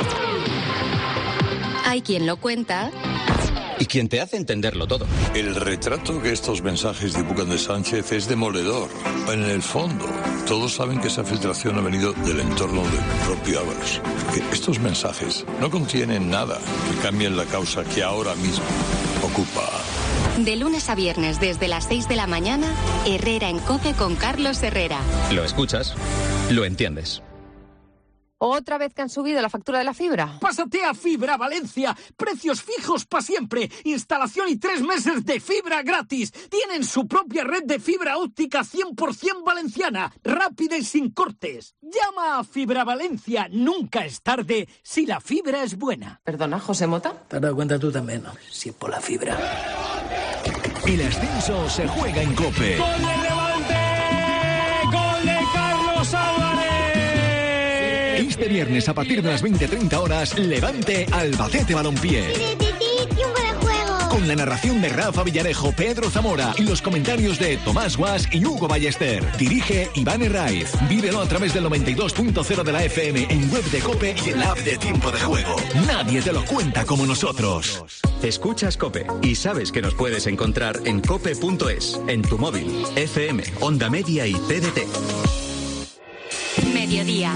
Hay quien lo cuenta y quien te hace entenderlo todo. El retrato que estos mensajes divulgan de Sánchez es demoledor. En el fondo, todos saben que esa filtración ha venido del entorno del propio Ábalos. Que estos mensajes no contienen nada que cambie la causa que ahora mismo ocupa. De lunes a viernes desde las seis de la mañana, Herrera en COPE con Carlos Herrera. Lo escuchas, lo entiendes. ¿Otra vez que han subido la factura de la fibra? Pásate a Fibra Valencia. Precios fijos para siempre. Instalación y tres meses de fibra gratis. Tienen su propia red de fibra óptica cien por ciento valenciana. Rápida y sin cortes. Llama a Fibra Valencia. Nunca es tarde si la fibra es buena. Perdona, José Mota. Te has dado cuenta tú también, ¿no? Si por la fibra. El ascenso se juega en COPE. ¡Gol de Levante! ¡Gol de Carlos Álvarez! Este viernes a partir de las veinte treinta horas, Levante Albacete Balompié. Con la narración de Rafa Villarejo, Pedro Zamora y los comentarios de Tomás Guas y Hugo Ballester. Dirige Iván Herraiz. Vívelo a través del noventa y dos punto cero de la F M en web de COPE y en la app de Tiempo de Juego. Nadie te lo cuenta como nosotros. Escuchas COPE y sabes que nos puedes encontrar en cope punto es, en tu móvil, F M, Onda Media y T D T. Mediodía.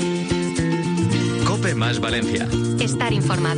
COPE más Valencia. Estar informado.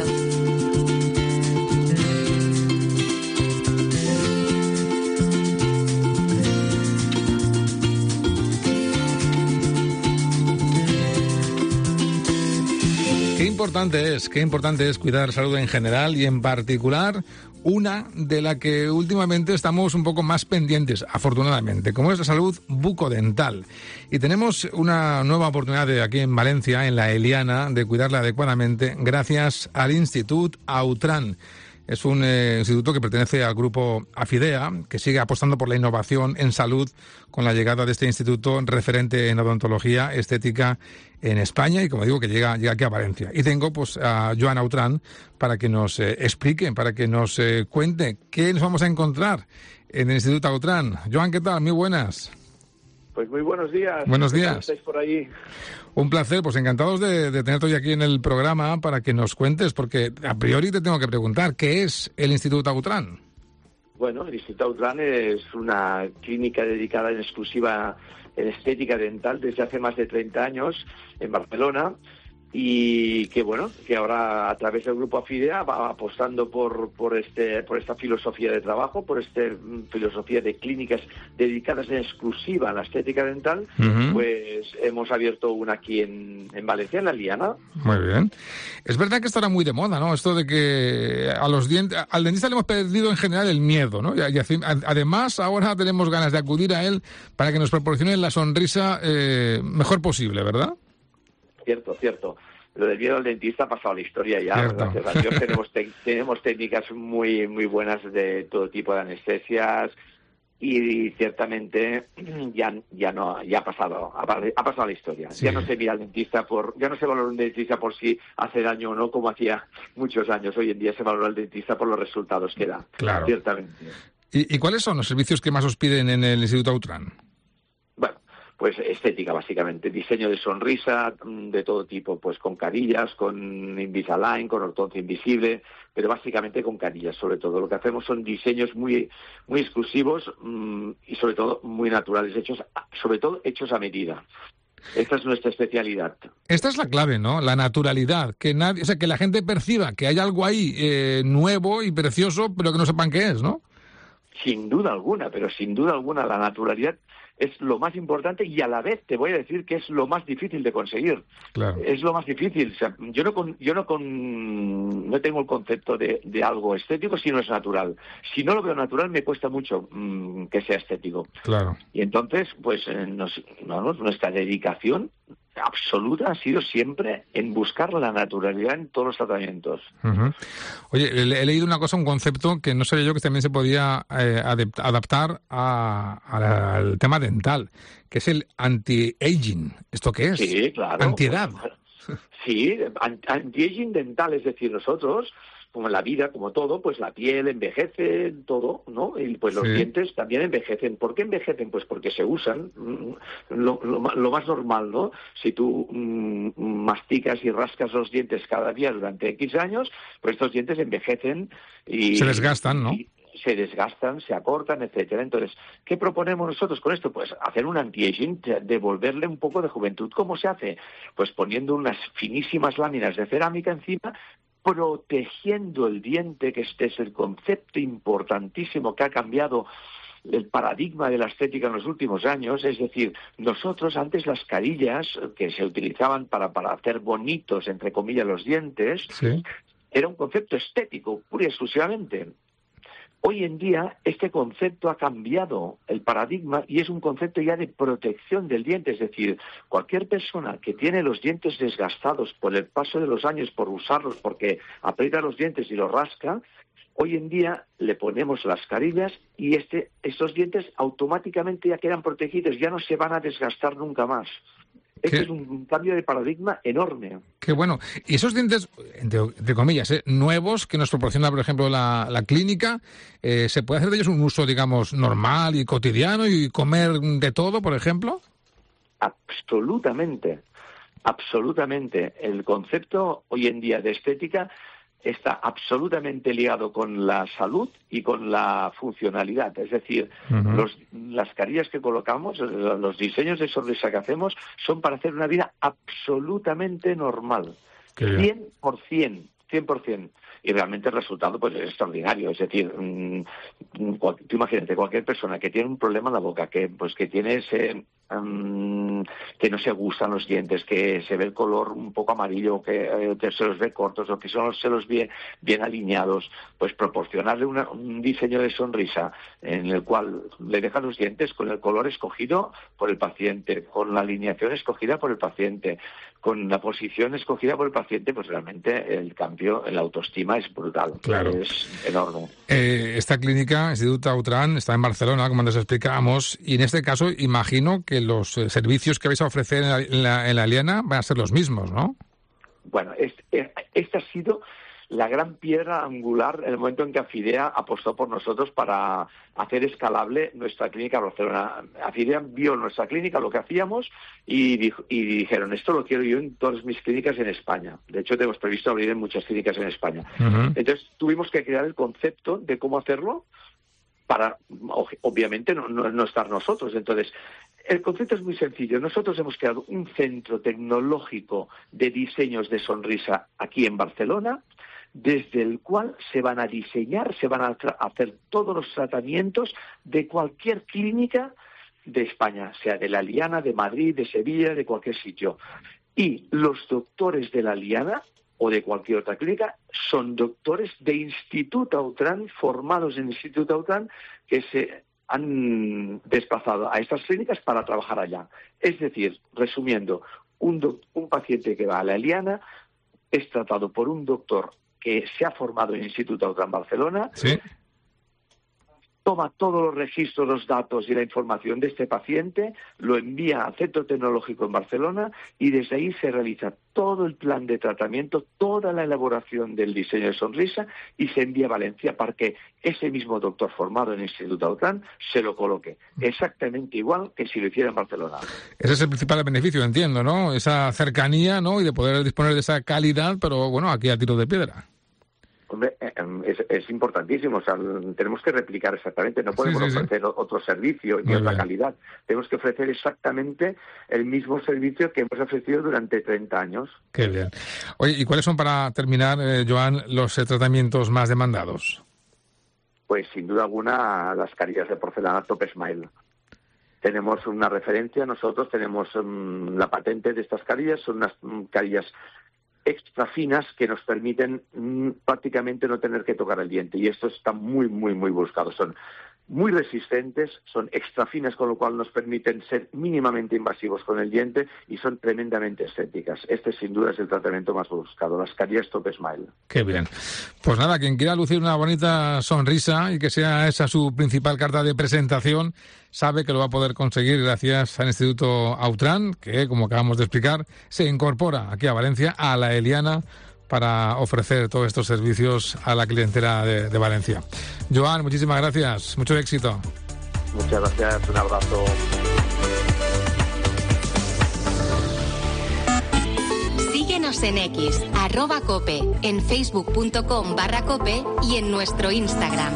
Qué importante es, qué importante es cuidar salud en general y en particular una de la que últimamente estamos un poco más pendientes, afortunadamente, como es la salud bucodental. Y tenemos una nueva oportunidad de aquí en Valencia, en la Eliana, de cuidarla adecuadamente gracias al Institut Autran. Es un eh, instituto que pertenece al grupo Afidea, que sigue apostando por la innovación en salud con la llegada de este instituto referente en odontología estética en España y, como digo, que llega, llega aquí a Valencia. Y tengo pues a Joan Autran para que nos eh, explique, para que nos eh, cuente qué nos vamos a encontrar en el Instituto Autran. Joan, ¿qué tal? Muy buenas. Pues muy buenos días. Buenos días. ¿Cómo estáis por ahí? Un placer, pues encantados de, de tenerte hoy aquí en el programa para que nos cuentes, porque a priori te tengo que preguntar, ¿qué es el Instituto Autran? Bueno, el Instituto Autran es una clínica dedicada en exclusiva en estética dental desde hace más de treinta años en Barcelona, y que bueno, que ahora a través del grupo Afidea va apostando por por este por esta filosofía de trabajo, por esta filosofía de clínicas dedicadas en exclusiva a la estética dental. Uh-huh. Pues hemos abierto una aquí en, en Valencia, en La Liana. Muy bien. Es verdad que esto era muy de moda, ¿no? Esto de que a los dientes, al dentista le hemos perdido en general el miedo, ¿no? Y, y además ahora tenemos ganas de acudir a él para que nos proporcione la sonrisa eh, mejor posible, ¿verdad? Cierto, cierto. Lo del miedo al dentista ha pasado a la historia ya. Cierto. Gracias a Dios tenemos, te- tenemos técnicas muy muy buenas de todo tipo de anestesias y ciertamente ya ya no ya ha pasado ha, ha pasado a la historia. Sí. Ya no se mira al dentista por ya no se valora un dentista por si hace daño o no, como hacía muchos años. Hoy en día se valora al dentista por los resultados que da. Claro. Ciertamente. ¿Y, y cuáles son los servicios que más os piden en el Instituto Autran? Bueno, pues estética básicamente, diseño de sonrisa de todo tipo, pues con carillas, con Invisalign, con ortodoncia invisible, pero básicamente con carillas sobre todo. Lo que hacemos son diseños muy muy exclusivos mmm, y sobre todo muy naturales, hechos sobre todo hechos a medida. Esta es nuestra especialidad. Esta es la clave, ¿no? La naturalidad, que nadie, o sea, que la gente perciba que hay algo ahí eh, nuevo y precioso, pero que no sepan qué es, ¿no? Sin duda alguna, pero sin duda alguna la naturalidad es lo más importante y a la vez te voy a decir que es lo más difícil de conseguir. Claro. Es lo más difícil. O sea, yo no con, yo no con, no tengo el concepto de, de algo estético si no es natural. Si no lo veo natural me cuesta mucho mmm, que sea estético. Claro. Y entonces, pues eh, nos, no, nuestra dedicación absoluta ha sido siempre en buscar la naturalidad en todos los tratamientos. Uh-huh. Oye, he, he leído una cosa, un concepto que no sabía yo que también se podía eh, adapt- adaptar a, a, al tema dental, que es el anti-aging. ¿Esto qué es? Sí, claro. Antiedad. Sí, anti-aging dental, es decir, nosotros, como en la vida, como todo, pues la piel envejece, todo, ¿no? Y pues los sí. dientes también envejecen. ¿Por qué envejecen? Pues porque se usan, lo, lo, lo más normal, ¿no? Si tú mmm, masticas y rascas los dientes cada día durante X años, pues estos dientes envejecen y... Se desgastan, ¿no? Y, se desgastan, se acortan, etcétera. Entonces, ¿qué proponemos nosotros con esto? Pues hacer un anti-aging, devolverle un poco de juventud. ¿Cómo se hace? Pues poniendo unas finísimas láminas de cerámica encima, protegiendo el diente, que este es el concepto importantísimo que ha cambiado el paradigma de la estética en los últimos años. Es decir, nosotros antes las carillas que se utilizaban para, para hacer bonitos, entre comillas, los dientes, sí. era un concepto estético, pura y exclusivamente. Hoy en día este concepto ha cambiado el paradigma y es un concepto ya de protección del diente, es decir, cualquier persona que tiene los dientes desgastados por el paso de los años, por usarlos, porque aprieta los dientes y los rasca, hoy en día le ponemos las carillas y este, estos dientes automáticamente ya quedan protegidos, ya no se van a desgastar nunca más. Este es un cambio de paradigma enorme. Qué bueno. Y esos dientes, entre, entre comillas, ¿eh? nuevos, que nos proporciona, por ejemplo, la, la clínica, eh, ¿se puede hacer de ellos un uso, digamos, normal y cotidiano y comer de todo, por ejemplo? Absolutamente. Absolutamente. El concepto hoy en día de estética está absolutamente ligado con la salud y con la funcionalidad. Es decir, uh-huh. los, las carillas que colocamos, los diseños de sonrisa que hacemos, son para hacer una vida absolutamente normal. cien por ciento. cien por ciento. Y realmente el resultado pues es extraordinario. Es decir, mmm, cual, tú imagínate, cualquier persona que tiene un problema en la boca, que pues que tiene ese, um, que no se gustan los dientes, que se ve el color un poco amarillo, que, eh, que se los ve cortos o que solo se los ve bien alineados, pues proporcionarle una, un diseño de sonrisa en el cual le dejan los dientes con el color escogido por el paciente, con la alineación escogida por el paciente, con la posición escogida por el paciente, pues realmente el cambio en la autoestima es brutal, claro. Es enorme. Eh, esta clínica, Instituto Autran, está en Barcelona, como nos explicábamos, y en este caso imagino que los eh, servicios que vais a ofrecer en la, en, la, en la Aliana van a ser los mismos, ¿no? Bueno, este, este ha sido la gran piedra angular en el momento en que Afidea apostó por nosotros para hacer escalable nuestra clínica en Barcelona. Afidea vio nuestra clínica, lo que hacíamos, y, dijo, y dijeron, esto lo quiero yo en todas mis clínicas en España. De hecho, tenemos previsto abrir en muchas clínicas en España. Uh-huh. Entonces, tuvimos que crear el concepto de cómo hacerlo para, obviamente, no, no, no estar nosotros. Entonces, el concepto es muy sencillo. Nosotros hemos creado un centro tecnológico de diseños de sonrisa aquí en Barcelona, desde el cual se van a diseñar, se van a hacer todos los tratamientos de cualquier clínica de España, sea de la Aliana, de Madrid, de Sevilla, de cualquier sitio. Y los doctores de la Aliana o de cualquier otra clínica son doctores de Instituto Autran, formados en Instituto Autran, que se han desplazado a estas clínicas para trabajar allá. Es decir, resumiendo, un, do- un paciente que va a la Aliana es tratado por un doctor que se ha formado en el Instituto Autran Barcelona, ¿sí? Toma todos los registros, los datos y la información de este paciente, lo envía al Centro Tecnológico en Barcelona y desde ahí se realiza todo el plan de tratamiento, toda la elaboración del diseño de sonrisa y se envía a Valencia para que ese mismo doctor formado en el Instituto Autran se lo coloque exactamente igual que si lo hiciera en Barcelona. Ese es el principal beneficio, entiendo, ¿no? Esa cercanía, ¿no? Y de poder disponer de esa calidad, pero bueno, aquí a tiro de piedra. Hombre, es, es importantísimo, o sea, tenemos que replicar exactamente, no podemos sí, sí, ofrecer sí. otro servicio ni otra calidad, tenemos que ofrecer exactamente el mismo servicio que hemos ofrecido durante treinta años. Qué bien. Oye, ¿y cuáles son, para terminar, eh, Joan, los eh, tratamientos más demandados? Pues sin duda alguna las carillas de porcelana Top Smile. Tenemos una referencia, nosotros tenemos um, la patente de estas carillas, son unas um, carillas extra finas que nos permiten mmm, prácticamente no tener que tocar el diente, y esto está muy, muy, muy buscado. Son muy resistentes, son extra finas, con lo cual nos permiten ser mínimamente invasivos con el diente y son tremendamente estéticas. Este sin duda es el tratamiento más buscado, las carillas Top Smile. Qué bien. Pues nada, quien quiera lucir una bonita sonrisa y que sea esa su principal carta de presentación, sabe que lo va a poder conseguir gracias al Instituto Autran, que, como acabamos de explicar, se incorpora aquí a Valencia, a la Eliana, para ofrecer todos estos servicios a la clientela de, de Valencia. Joan, muchísimas gracias, mucho éxito. Muchas gracias, un abrazo. Síguenos en X, arroba cope, en facebook.com barra cope y en nuestro Instagram.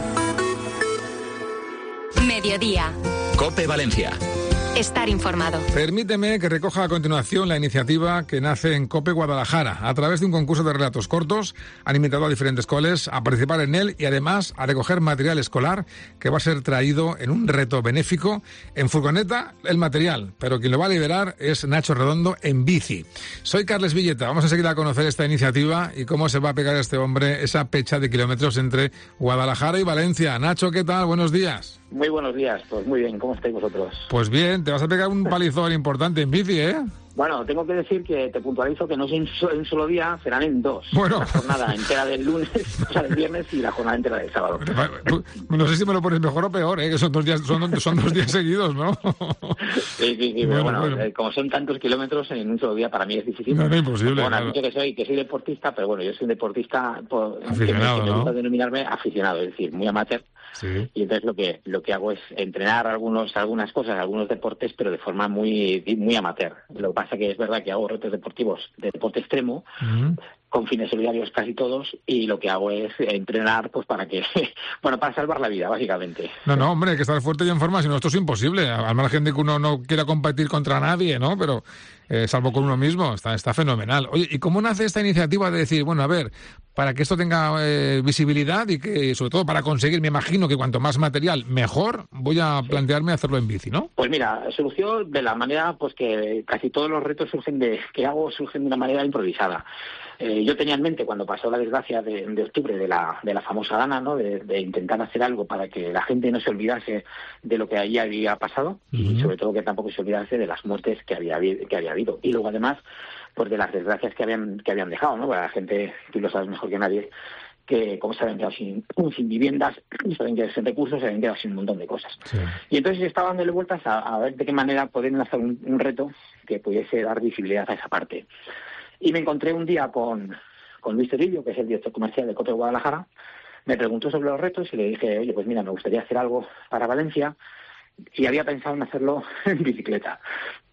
Mediodía. Cope Valencia. Estar informado. Permíteme que recoja a continuación la iniciativa que nace en COPE Guadalajara. A través de un concurso de relatos cortos han invitado a diferentes coles a participar en él y además a recoger material escolar que va a ser traído en un reto benéfico. En furgoneta, el material, pero quien lo va a liderar es Nacho Redondo en bici. Soy Carles Villeta. Vamos a seguir a conocer esta iniciativa y cómo se va a pegar este hombre esa pecha de kilómetros entre Guadalajara y Valencia. Nacho, ¿qué tal? Buenos días. Muy buenos días, pues muy bien, ¿cómo estáis vosotros? Pues bien, te vas a pegar un palizón importante en bici, ¿eh? Bueno, tengo que decir que te puntualizo que no es en un solo día, serán en dos. Bueno. La jornada entera del lunes, o sea, del viernes, y la jornada entera del sábado. No sé si me lo pones mejor o peor, ¿eh? Que son dos días, son, son dos días seguidos, ¿no? Sí, sí, sí, bueno, bueno, bueno. Eh, como son tantos kilómetros en un solo día, para mí es difícil. No, no es imposible. Bueno, claro. Dicho que soy, que soy deportista, pero bueno, yo soy un deportista por, aficionado, que me, que me gusta ¿no? denominarme aficionado, es decir, muy amateur. Sí. Y entonces lo que lo que hago es entrenar algunos algunas cosas, algunos deportes, pero de forma muy muy amateur. Lo que pasa que es verdad que hago retos deportivos de deporte extremo, uh-huh. con fines solidarios casi todos, y lo que hago es entrenar pues para que, bueno, para salvar la vida, básicamente. No, no, hombre, hay que estar fuerte y en forma, si no esto es imposible, al margen de que uno no quiera competir contra nadie, ¿no? Pero eh, salvo con uno mismo, está, está fenomenal. Oye, ¿y cómo nace esta iniciativa de decir, bueno, a ver, para que esto tenga eh, visibilidad y que, sobre todo, para conseguir, me imagino que cuanto más material, mejor, voy a plantearme hacerlo en bici, ¿no? Pues mira, surgió de la manera, pues que casi todos los retos surgen de, que hago surgen de una manera improvisada. Eh, yo tenía en mente, cuando pasó la desgracia de, de octubre de la, de la famosa Dana, ¿no? De, de intentar hacer algo para que la gente no se olvidase de lo que allí había pasado, uh-huh. y sobre todo que tampoco se olvidase de las muertes que había, que había habido. Y luego, además, pues de las desgracias que habían, que habían dejado, ¿no? Para la gente, tú lo sabes mejor que nadie, que como se habían quedado sin, sin viviendas, se habían quedado sin recursos, se habían quedado sin un montón de cosas. Sí. Y entonces estaba dándole vueltas a, a ver de qué manera poder lanzar un, un reto que pudiese dar visibilidad a esa parte. Y me encontré un día con, con Luis Terillo, que es el director comercial de Cope Guadalajara. Me preguntó sobre los retos y le dije, oye, pues mira, me gustaría hacer algo para Valencia, y había pensado en hacerlo en bicicleta.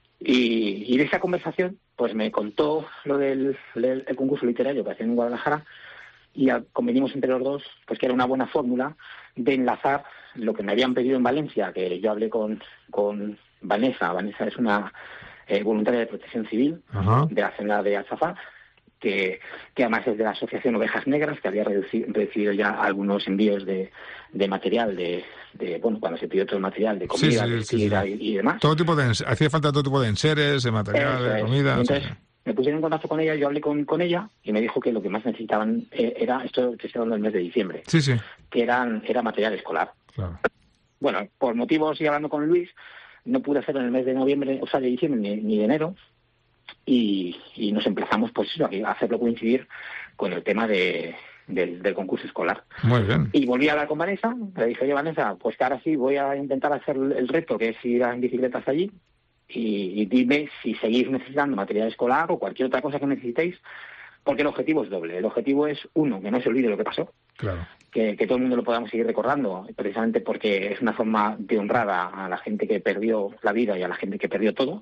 Y, y de esa conversación, pues me contó lo del, del el concurso literario que hacían en Guadalajara, y convenimos entre los dos pues que era una buena fórmula de enlazar lo que me habían pedido en Valencia, que yo hablé con, con Vanessa. Vanessa es una eh, voluntaria de protección civil, uh-huh. de la zona de Alzafar, que, que además es de la asociación Ovejas Negras, que había reduci- recibido ya algunos envíos de, de material, de, de, bueno, cuando se pidió todo el material de comida, sí, sí, de sí, sí. Y, y demás. Todo tipo de, hacía falta todo tipo de enseres, de material, Eso de es. comida. Entonces, sí. me pusieron en contacto con ella, yo hablé con, con ella y me dijo que lo que más necesitaban eh, era, esto que estoy hablando del mes de diciembre, sí, sí. que eran era material escolar. Claro. Bueno, por motivos, y hablando con Luis, no pude hacerlo en el mes de noviembre, o sea, de diciembre ni, ni de enero, y, y nos emplazamos pues a hacerlo coincidir con el tema de, del, del concurso escolar. Muy bien. Y volví a hablar con Vanessa, le dije, oye, Vanessa, pues que ahora sí voy a intentar hacer el reto, que es ir en bicicletas allí, y, y dime si seguís necesitando material escolar o cualquier otra cosa que necesitéis, porque el objetivo es doble. El objetivo es, uno, que no se olvide lo que pasó, claro. que, que todo el mundo lo podamos seguir recordando, precisamente porque es una forma de honrar a, a la gente que perdió la vida y a la gente que perdió todo.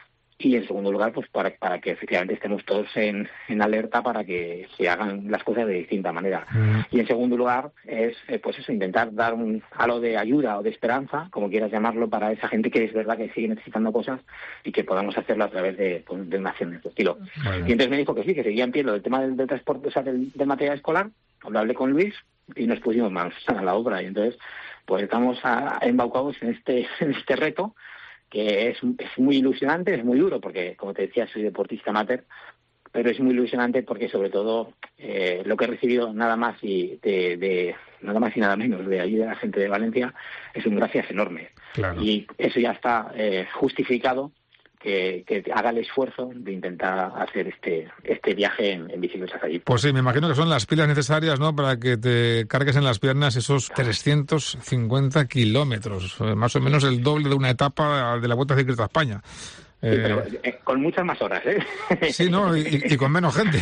Y en segundo lugar, pues para, para que efectivamente estemos todos en, en alerta para que se hagan las cosas de distinta manera. Mm. Y en segundo lugar es, eh, pues eso, intentar dar un halo de ayuda o de esperanza, como quieras llamarlo, para esa gente que es verdad que sigue necesitando cosas y que podamos hacerlo a través de, pues, de una acción de este estilo. Vale. Y entonces me dijo que sí, que seguía en pie lo del tema del, del transporte, o sea, del, del material escolar. Lo hablé con Luis y nos pusimos manos a la obra. Y entonces, pues estamos a, embaucados en este, en este reto, que es, es muy ilusionante, es muy duro, porque, como te decía, soy deportista amateur, pero es muy ilusionante porque, sobre todo, eh, lo que he recibido nada más y de, de nada más y nada menos de ayuda de la gente de Valencia es un gracias enorme. Claro. Y eso ya está eh, justificado, que, que haga el esfuerzo de intentar hacer este este viaje en, en bicicletas allí. Pues sí, me imagino que son las pilas necesarias, ¿no?, para que te cargues en las piernas esos trescientos cincuenta kilómetros, más o menos el doble de una etapa de la Vuelta Ciclista a España. Sí, pero eh, con muchas más horas, ¿eh? Sí, ¿no? Y, y con menos gente.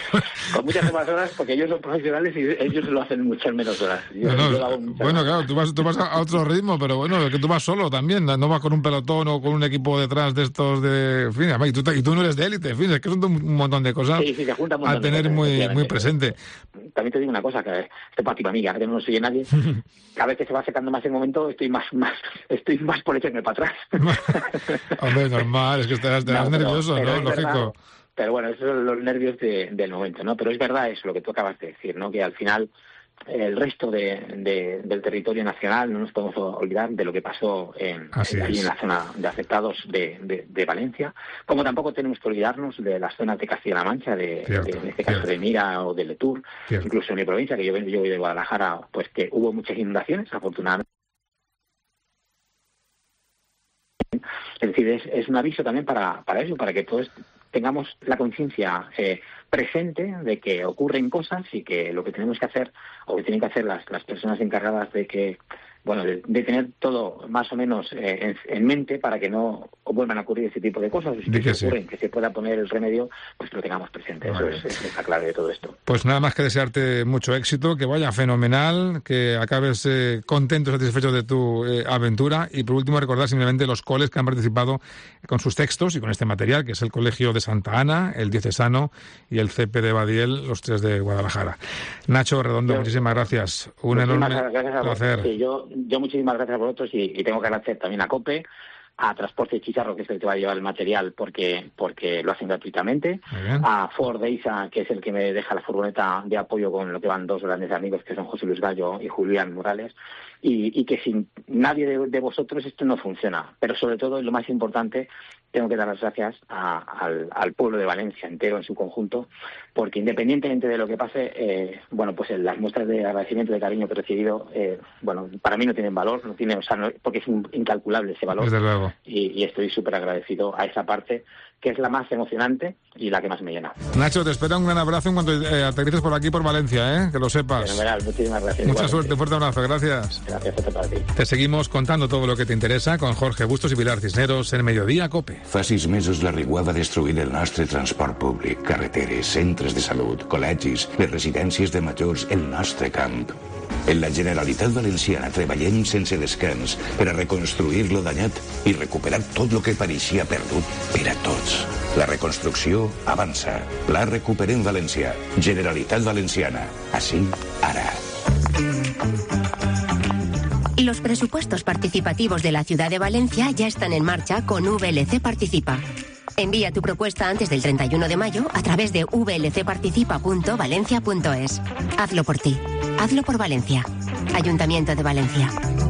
Con muchas más horas, porque ellos son profesionales y ellos lo hacen muchas menos horas. Yo, no, yo hago bueno, más. Claro, tú vas, tú vas a otro ritmo, pero bueno, que tú vas solo también, no vas con un pelotón o con un equipo detrás de estos de... En fin, y tú, y tú no eres de élite, en fin, es que son un montón de cosas sí, sí, se junta un a tener cosas, muy, muy presente. También te digo una cosa, que esto para ti, para mí, que no nos oye nadie, cada vez que se va secando más el momento, estoy más, más, estoy más por echarme para atrás. Hombre, normal, es que estarás, estarás no, nervioso, pero, ¿no? pero Lógico. Verdad, pero bueno, esos son los nervios de, del momento, ¿no? Pero es verdad eso, lo que tú acabas de decir, ¿no? Que al final el resto de, de, del territorio nacional no nos podemos olvidar de lo que pasó en, en, ahí en la zona de afectados de, de, de Valencia, como tampoco tenemos que olvidarnos de las zonas de Castilla-La Mancha, de, cierto, de, en este caso cierto. de Mira o de Letur, cierto. incluso en mi provincia, que yo, yo voy de Guadalajara, pues que hubo muchas inundaciones, afortunadamente. Es decir, es, es un aviso también para, para eso, para que todos tengamos la conciencia eh, presente de que ocurren cosas y que lo que tenemos que hacer, o que tienen que hacer las, las personas encargadas de que bueno, de, de tener todo más o menos eh, en, en mente para que no vuelvan a ocurrir ese tipo de cosas. Si que se ocurren, sí. que se pueda poner el remedio, pues lo tengamos presente. Eso es, es la clave de todo esto. Pues nada más que desearte mucho éxito, que vaya fenomenal, que acabes eh, contento, satisfecho de tu eh, aventura. Y por último, recordar simplemente los coles que han participado con sus textos y con este material, que es el Colegio de Santa Ana, el Diocesano y el C P de Badiel, los tres de Guadalajara. Nacho Redondo, yo, muchísimas gracias. Un enorme placer. Sí, yo, yo muchísimas gracias a vosotros y, y tengo que agradecer también a COPE, a Transporte Chicharro, que es el que va a llevar el material porque porque lo hacen gratuitamente, a Ford Eisa, que es el que me deja la furgoneta de apoyo con lo que van dos grandes amigos, que son José Luis Gallo y Julián Morales, y, y que sin nadie de, de vosotros esto no funciona. Pero sobre todo, y lo más importante, tengo que dar las gracias a, al, al pueblo de Valencia entero en su conjunto, porque independientemente de lo que pase, eh, bueno, pues las muestras de agradecimiento, de cariño que he recibido, eh, bueno, para mí no tienen valor, no tiene, o sea, no, porque es incalculable ese valor. Desde luego. Y, y estoy súper agradecido a esa parte, que es la más emocionante y la que más me llena. Nacho, te espero un gran abrazo en cuanto eh, aterrices por aquí, por Valencia, ¿eh? Que lo sepas. Fenomenal, muchísimas gracias. Mucha suerte, fuerte abrazo, gracias. Gracias, fuerte para ti. Te seguimos contando todo lo que te interesa con Jorge Bustos i Pilar Cisneros en Mediodía COPE. Fa sis mesos la Rigua va destruir el nostre transport públic, carreteres, centres de salut, col·legis, les residències de majors, el nostre camp. En la Generalitat Valenciana treballem sense descans per a reconstruir lo danyat i recuperar tot lo que pareixia perdut per a tots. La reconstrucció avança. Pla Recuperem València. Generalitat Valenciana. Així, ara. Los presupuestos participativos de la Ciudad de Valencia ya están en marcha con V L C Participa. Envía tu propuesta antes del treinta y uno de mayo a través de v l c participa punto valencia punto es. Hazlo por ti. Hazlo por Valencia. Ayuntamiento de Valencia.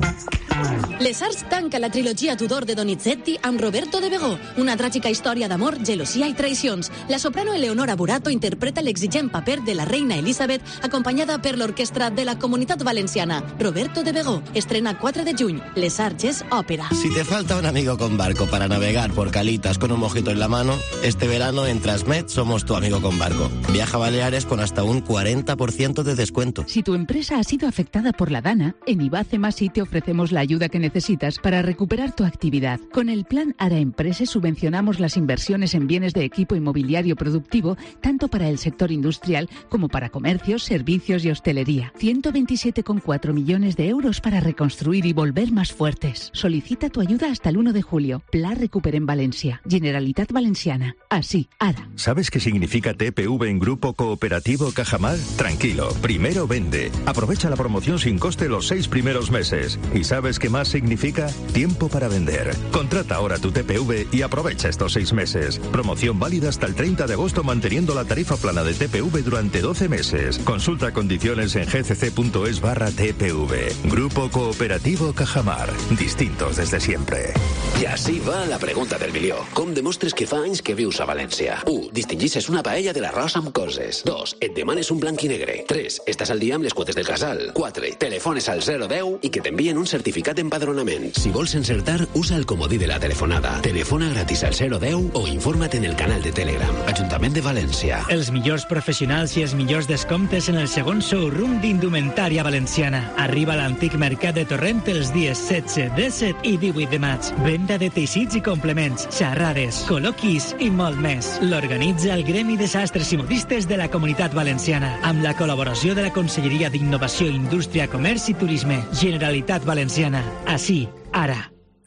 Les Arts tanca la trilogia Tudor de Donizetti amb Roberto de Begó, una tràgica història d'amor, gelosia i traicions. La soprano Eleonora Burato interpreta l'exigent paper de la reina Elisabet, acompanyada per l'orquestra de la Comunitat Valenciana. Roberto de Begó estrena cuatro de juny. Les Arts és òpera. Si te falta un amigo con barco para navegar por Calitas con un mojito en la mano, este verano en Transmed somos tu amigo con barco. Viaja a Baleares con hasta un cuarenta por ciento de descuento. Si tu empresa ha sido afectada por la Dana, en Ibace Masi te ofrecemos la ayuda que necesitas para recuperar tu actividad. Con el plan Ara Emprese subvencionamos las inversiones en bienes de equipo inmobiliario productivo, tanto para el sector industrial como para comercios, servicios y hostelería. ciento veintisiete coma cuatro millones de euros para reconstruir y volver más fuertes. Solicita tu ayuda hasta el uno de julio. Plan Recuperem Valencia. Generalitat Valenciana. Así, Ara. ¿Sabes qué significa T P V en Grupo Cooperativo Cajamar? Tranquilo, primero vende. Aprovecha la promoción sin coste los seis primeros meses. ¿Y sabes qué más significa? Tiempo para vender. Contrata ahora tu T P V y aprovecha estos seis meses. Promoción válida hasta el treinta de agosto manteniendo la tarifa plana de T P V durante doce meses. Consulta condiciones en g c c punto es barra T P V. Grupo Cooperativo Cajamar. Distintos desde siempre. I així va la pregunta del milió. Com demostres que fa anys que vius a València? u. Distingixes una paella de l'arròs amb coses. dos. Et demanes un blanc i negre. tres. Estàs al dia amb les quotes del casal. quatre. Telefones al zero deu i que t'envien un certificat d'empadronament. Si vols encertar, usa el comodí de la telefonada. Telefona gratis al zero deu o informa't en el canal de Telegram. Ajuntament de València. Els millors professionals i els millors descomptes en el segon showroom d'indumentària valenciana. Arriba a l'antic mercat de Torrent els dies setze, disset i divuit de maig. Venda de teixits i complements, xerrades, col·loquis i molt més. L'organitza el Gremi de Sastres i Modistes de la Comunitat Valenciana, amb la col·laboració de la Conselleria d'Innovació, Indústria, Comerç i Turisme. Generalitat Valenciana. Així, ara.